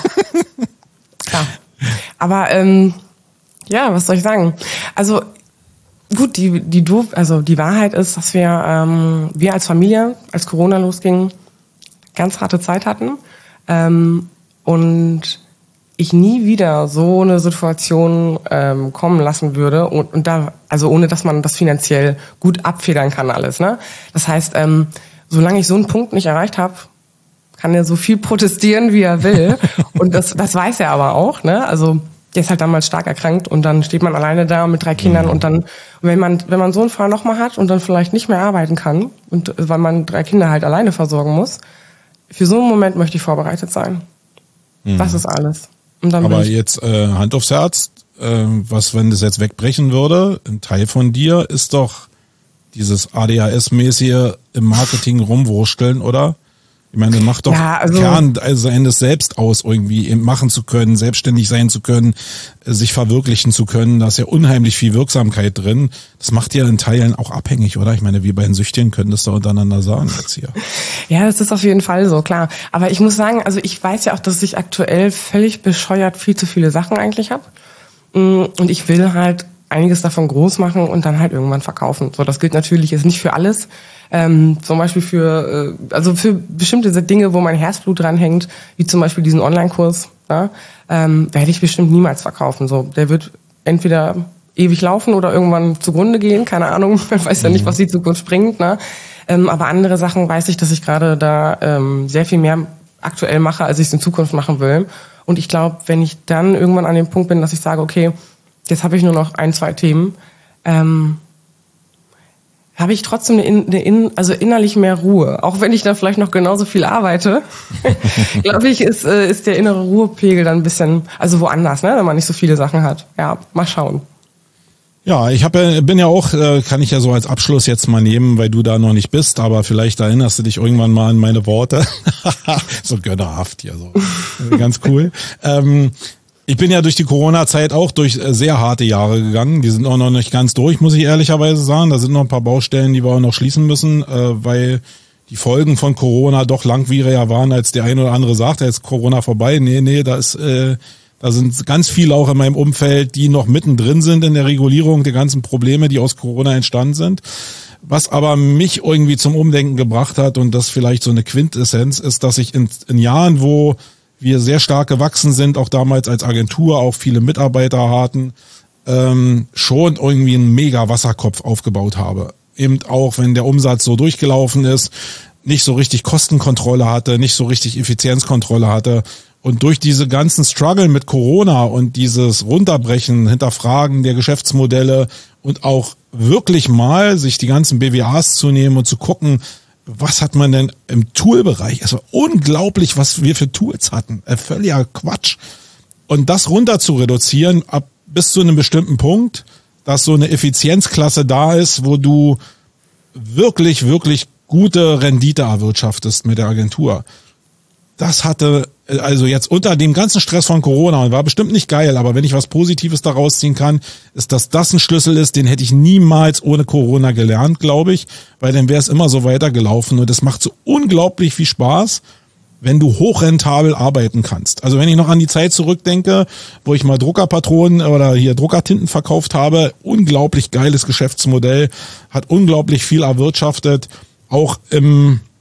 Klar. Aber ähm, ja, was soll ich sagen? Also gut, die die doof, also die Wahrheit ist, dass wir ähm, wir als Familie, als Corona losging, ganz harte Zeit hatten ähm, und ich nie wieder so eine Situation ähm, kommen lassen würde und, und da, also ohne dass man das finanziell gut abfedern kann alles, ne? Das heißt, ähm, solange ich so einen Punkt nicht erreicht habe, kann er so viel protestieren, wie er will und das das weiß er aber auch, ne? Also der ist halt damals stark erkrankt und dann steht man alleine da mit drei Kindern und dann, wenn man wenn man so einen Fall nochmal hat und dann vielleicht nicht mehr arbeiten kann und weil man drei Kinder halt alleine versorgen muss, für so einen Moment möchte ich vorbereitet sein. Mhm. Das ist alles. Und dann aber jetzt äh, Hand aufs Herz, äh, was, wenn das jetzt wegbrechen würde, ein Teil von dir ist doch dieses A D H S-mäßige im Marketing rumwursteln, oder? Ich meine, das macht doch ja, also, Kern also eines selbst aus, irgendwie machen zu können, selbstständig sein zu können, sich verwirklichen zu können. Da ist ja unheimlich viel Wirksamkeit drin. Das macht ja in Teilen auch abhängig, oder? Ich meine, wir bei den Süchtigen können das da untereinander sagen jetzt hier. Ja, das ist auf jeden Fall so, klar. Aber ich muss sagen, also ich weiß ja auch, dass ich aktuell völlig bescheuert viel zu viele Sachen eigentlich habe. Und ich will halt einiges davon groß machen und dann halt irgendwann verkaufen. So, das gilt natürlich jetzt nicht für alles. Ähm, zum Beispiel für, äh, also für bestimmte Dinge, wo mein Herzblut dran hängt, wie zum Beispiel diesen Online-Kurs, ja, ähm, werde ich bestimmt niemals verkaufen. So, der wird entweder ewig laufen oder irgendwann zugrunde gehen, keine Ahnung. Man weiß ja nicht, was die Zukunft bringt, ne? Ähm, aber andere Sachen weiß ich, dass ich gerade da ähm, sehr viel mehr aktuell mache, als ich es in Zukunft machen will. Und ich glaube, wenn ich dann irgendwann an dem Punkt bin, dass ich sage, okay, jetzt habe ich nur noch ein, zwei Themen, ähm, habe ich trotzdem eine, eine in, also innerlich mehr Ruhe. Auch wenn ich da vielleicht noch genauso viel arbeite, glaube ich, ist, äh, ist der innere Ruhepegel dann ein bisschen, also woanders, ne, wenn man nicht so viele Sachen hat. Ja, mal schauen. Ja, ich hab, bin ja auch, kann ich ja so als Abschluss jetzt mal nehmen, weil du da noch nicht bist, aber vielleicht erinnerst du dich irgendwann mal an meine Worte. So gönnerhaft hier, so ganz cool. ähm, Ich bin ja durch die Corona-Zeit auch durch sehr harte Jahre gegangen. Die sind auch noch nicht ganz durch, muss ich ehrlicherweise sagen. Da sind noch ein paar Baustellen, die wir auch noch schließen müssen, weil die Folgen von Corona doch langwieriger waren, als der eine oder andere sagt, da ist Corona vorbei. Nee, nee, da ist, äh, da sind ganz viele auch in meinem Umfeld, die noch mittendrin sind in der Regulierung der ganzen Probleme, die aus Corona entstanden sind. Was aber mich irgendwie zum Umdenken gebracht hat, und das vielleicht so eine Quintessenz ist, dass ich in, in Jahren, wo wir sehr stark gewachsen sind, auch damals als Agentur, auch viele Mitarbeiter hatten, ähm, schon irgendwie einen mega Wasserkopf aufgebaut habe. Eben auch, wenn der Umsatz so durchgelaufen ist, nicht so richtig Kostenkontrolle hatte, nicht so richtig Effizienzkontrolle hatte. Und durch diese ganzen Struggle mit Corona und dieses Runterbrechen, Hinterfragen der Geschäftsmodelle und auch wirklich mal sich die ganzen B W As zu nehmen und zu gucken, was hat man denn im Toolbereich? Es war unglaublich, was wir für Tools hatten. Völliger Quatsch. Und das runter zu reduzieren, ab bis zu einem bestimmten Punkt, dass so eine Effizienzklasse da ist, wo du wirklich, wirklich gute Rendite erwirtschaftest mit der Agentur. Das hatte, also jetzt unter dem ganzen Stress von Corona, und war bestimmt nicht geil, aber wenn ich was Positives daraus ziehen kann, ist, dass das ein Schlüssel ist, den hätte ich niemals ohne Corona gelernt, glaube ich, weil dann wäre es immer so weitergelaufen, und es macht so unglaublich viel Spaß, wenn du hochrentabel arbeiten kannst. Also wenn ich noch an die Zeit zurückdenke, wo ich mal Druckerpatronen oder hier Druckertinten verkauft habe, unglaublich geiles Geschäftsmodell, hat unglaublich viel erwirtschaftet, auch im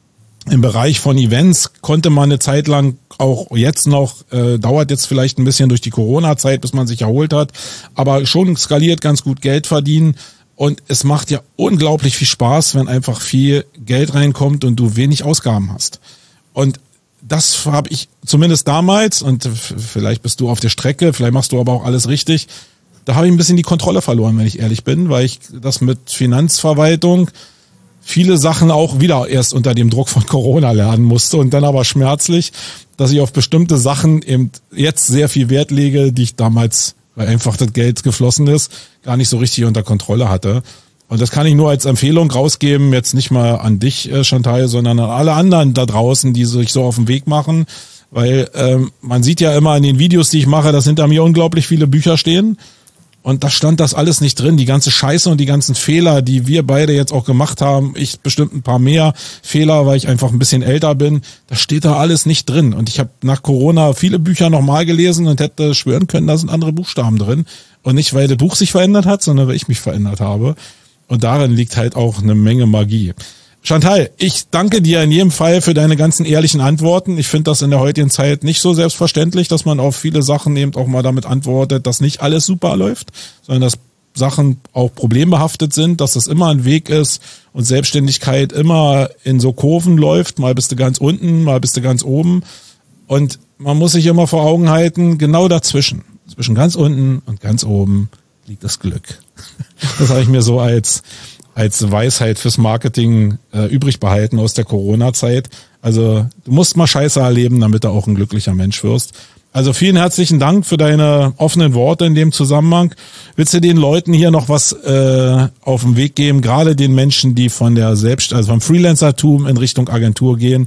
Im Bereich von Events konnte man eine Zeit lang, auch jetzt noch, äh, dauert jetzt vielleicht ein bisschen durch die Corona-Zeit, bis man sich erholt hat, aber schon skaliert ganz gut Geld verdienen. Und es macht ja unglaublich viel Spaß, wenn einfach viel Geld reinkommt und du wenig Ausgaben hast. Und das habe ich zumindest damals, und vielleicht bist du auf der Strecke, vielleicht machst du aber auch alles richtig, da habe ich ein bisschen die Kontrolle verloren, wenn ich ehrlich bin, weil ich das mit Finanzverwaltung viele Sachen auch wieder erst unter dem Druck von Corona lernen musste und dann aber schmerzlich, dass ich auf bestimmte Sachen eben jetzt sehr viel Wert lege, die ich damals, weil einfach das Geld geflossen ist, gar nicht so richtig unter Kontrolle hatte. Und das kann ich nur als Empfehlung rausgeben, jetzt nicht mal an dich, Chantal, sondern an alle anderen da draußen, die sich so auf den Weg machen, weil ähm, man sieht ja immer in den Videos, die ich mache, dass hinter mir unglaublich viele Bücher stehen. Und da stand das alles nicht drin, die ganze Scheiße und die ganzen Fehler, die wir beide jetzt auch gemacht haben, ich bestimmt ein paar mehr Fehler, weil ich einfach ein bisschen älter bin, das steht da alles nicht drin. Und ich habe nach Corona viele Bücher nochmal gelesen und hätte schwören können, da sind andere Buchstaben drin. Und nicht, weil das Buch sich verändert hat, sondern weil ich mich verändert habe. Und darin liegt halt auch eine Menge Magie. Chantal, ich danke dir in jedem Fall für deine ganzen ehrlichen Antworten. Ich finde das in der heutigen Zeit nicht so selbstverständlich, dass man auf viele Sachen eben auch mal damit antwortet, dass nicht alles super läuft, sondern dass Sachen auch problembehaftet sind, dass das immer ein Weg ist und Selbstständigkeit immer in so Kurven läuft. Mal bist du ganz unten, mal bist du ganz oben. Und man muss sich immer vor Augen halten, genau dazwischen, zwischen ganz unten und ganz oben liegt das Glück. Das habe ich mir so als als Weisheit fürs Marketing äh, übrig behalten aus der Corona-Zeit. Also du musst mal Scheiße erleben, damit du auch ein glücklicher Mensch wirst. Also vielen herzlichen Dank für deine offenen Worte in dem Zusammenhang. Willst du den Leuten hier noch was äh, auf den Weg geben, gerade den Menschen, die von der Selbst, also vom Freelancertum in Richtung Agentur gehen?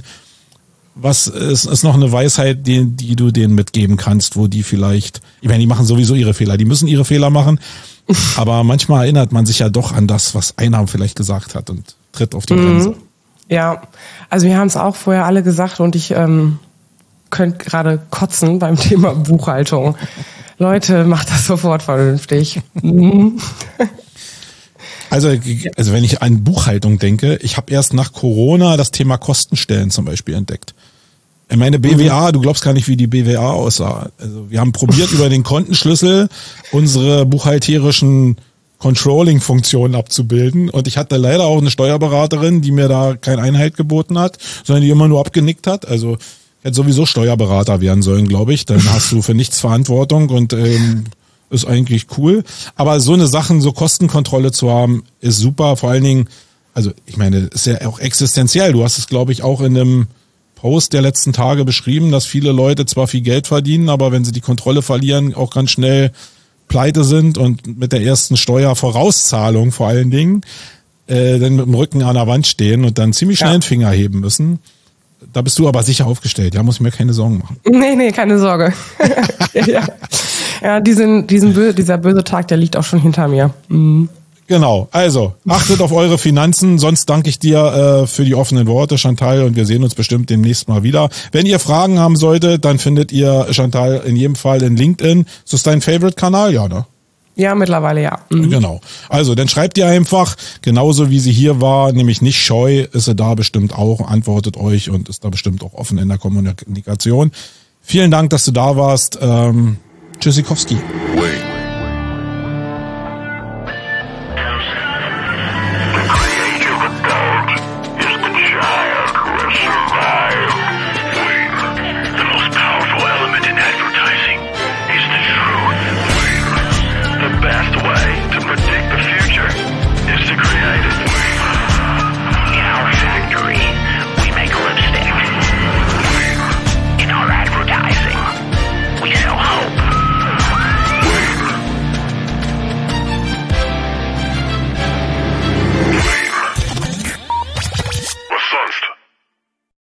Was ist, ist noch eine Weisheit, die, die du denen mitgeben kannst, wo die vielleicht, ich meine, die machen sowieso ihre Fehler, die müssen ihre Fehler machen, aber manchmal erinnert man sich ja doch an das, was einer vielleicht gesagt hat und tritt auf die Bremse. Ja, also wir haben es auch vorher alle gesagt und ich ähm, könnte gerade kotzen beim Thema Buchhaltung. Leute, macht das sofort vernünftig. Also, also wenn ich an Buchhaltung denke, ich habe erst nach Corona das Thema Kostenstellen zum Beispiel entdeckt. Meine B W A, du glaubst gar nicht, wie die B W A aussah. Also wir haben probiert, über den Kontenschlüssel unsere buchhalterischen Controlling-Funktionen abzubilden. Und ich hatte leider auch eine Steuerberaterin, die mir da keinen Einhalt geboten hat, sondern die immer nur abgenickt hat. Also ich hätte sowieso Steuerberater werden sollen, glaube ich. Dann hast du für nichts Verantwortung und ähm, ist eigentlich cool. Aber so eine Sachen, so Kostenkontrolle zu haben, ist super. Vor allen Dingen, also ich meine, ist ja auch existenziell. Du hast es, glaube ich, auch in einem Post der letzten Tage beschrieben, dass viele Leute zwar viel Geld verdienen, aber wenn sie die Kontrolle verlieren, auch ganz schnell pleite sind und mit der ersten Steuervorauszahlung vor allen Dingen äh, dann mit dem Rücken an der Wand stehen und dann ziemlich schnell ja. den Finger heben müssen. Da bist du aber sicher aufgestellt, ja, muss ich mir keine Sorgen machen. Nee, nee, keine Sorge. ja, ja diesen, diesen, dieser böse Tag, der liegt auch schon hinter mir. Mhm. Genau, also achtet auf eure Finanzen, sonst danke ich dir äh, für die offenen Worte, Chantal, und wir sehen uns bestimmt demnächst mal wieder. Wenn ihr Fragen haben solltet, dann findet ihr Chantal in jedem Fall in LinkedIn. Ist das dein Favorite-Kanal? Ja, ne? Ja, mittlerweile ja. Mhm. Genau. Also, dann schreibt ihr einfach, genauso wie sie hier war, nämlich nicht scheu, ist sie da bestimmt auch, antwortet euch und ist da bestimmt auch offen in der Kommunikation. Vielen Dank, dass du da warst. Ähm, Tschüssikowski. Wait.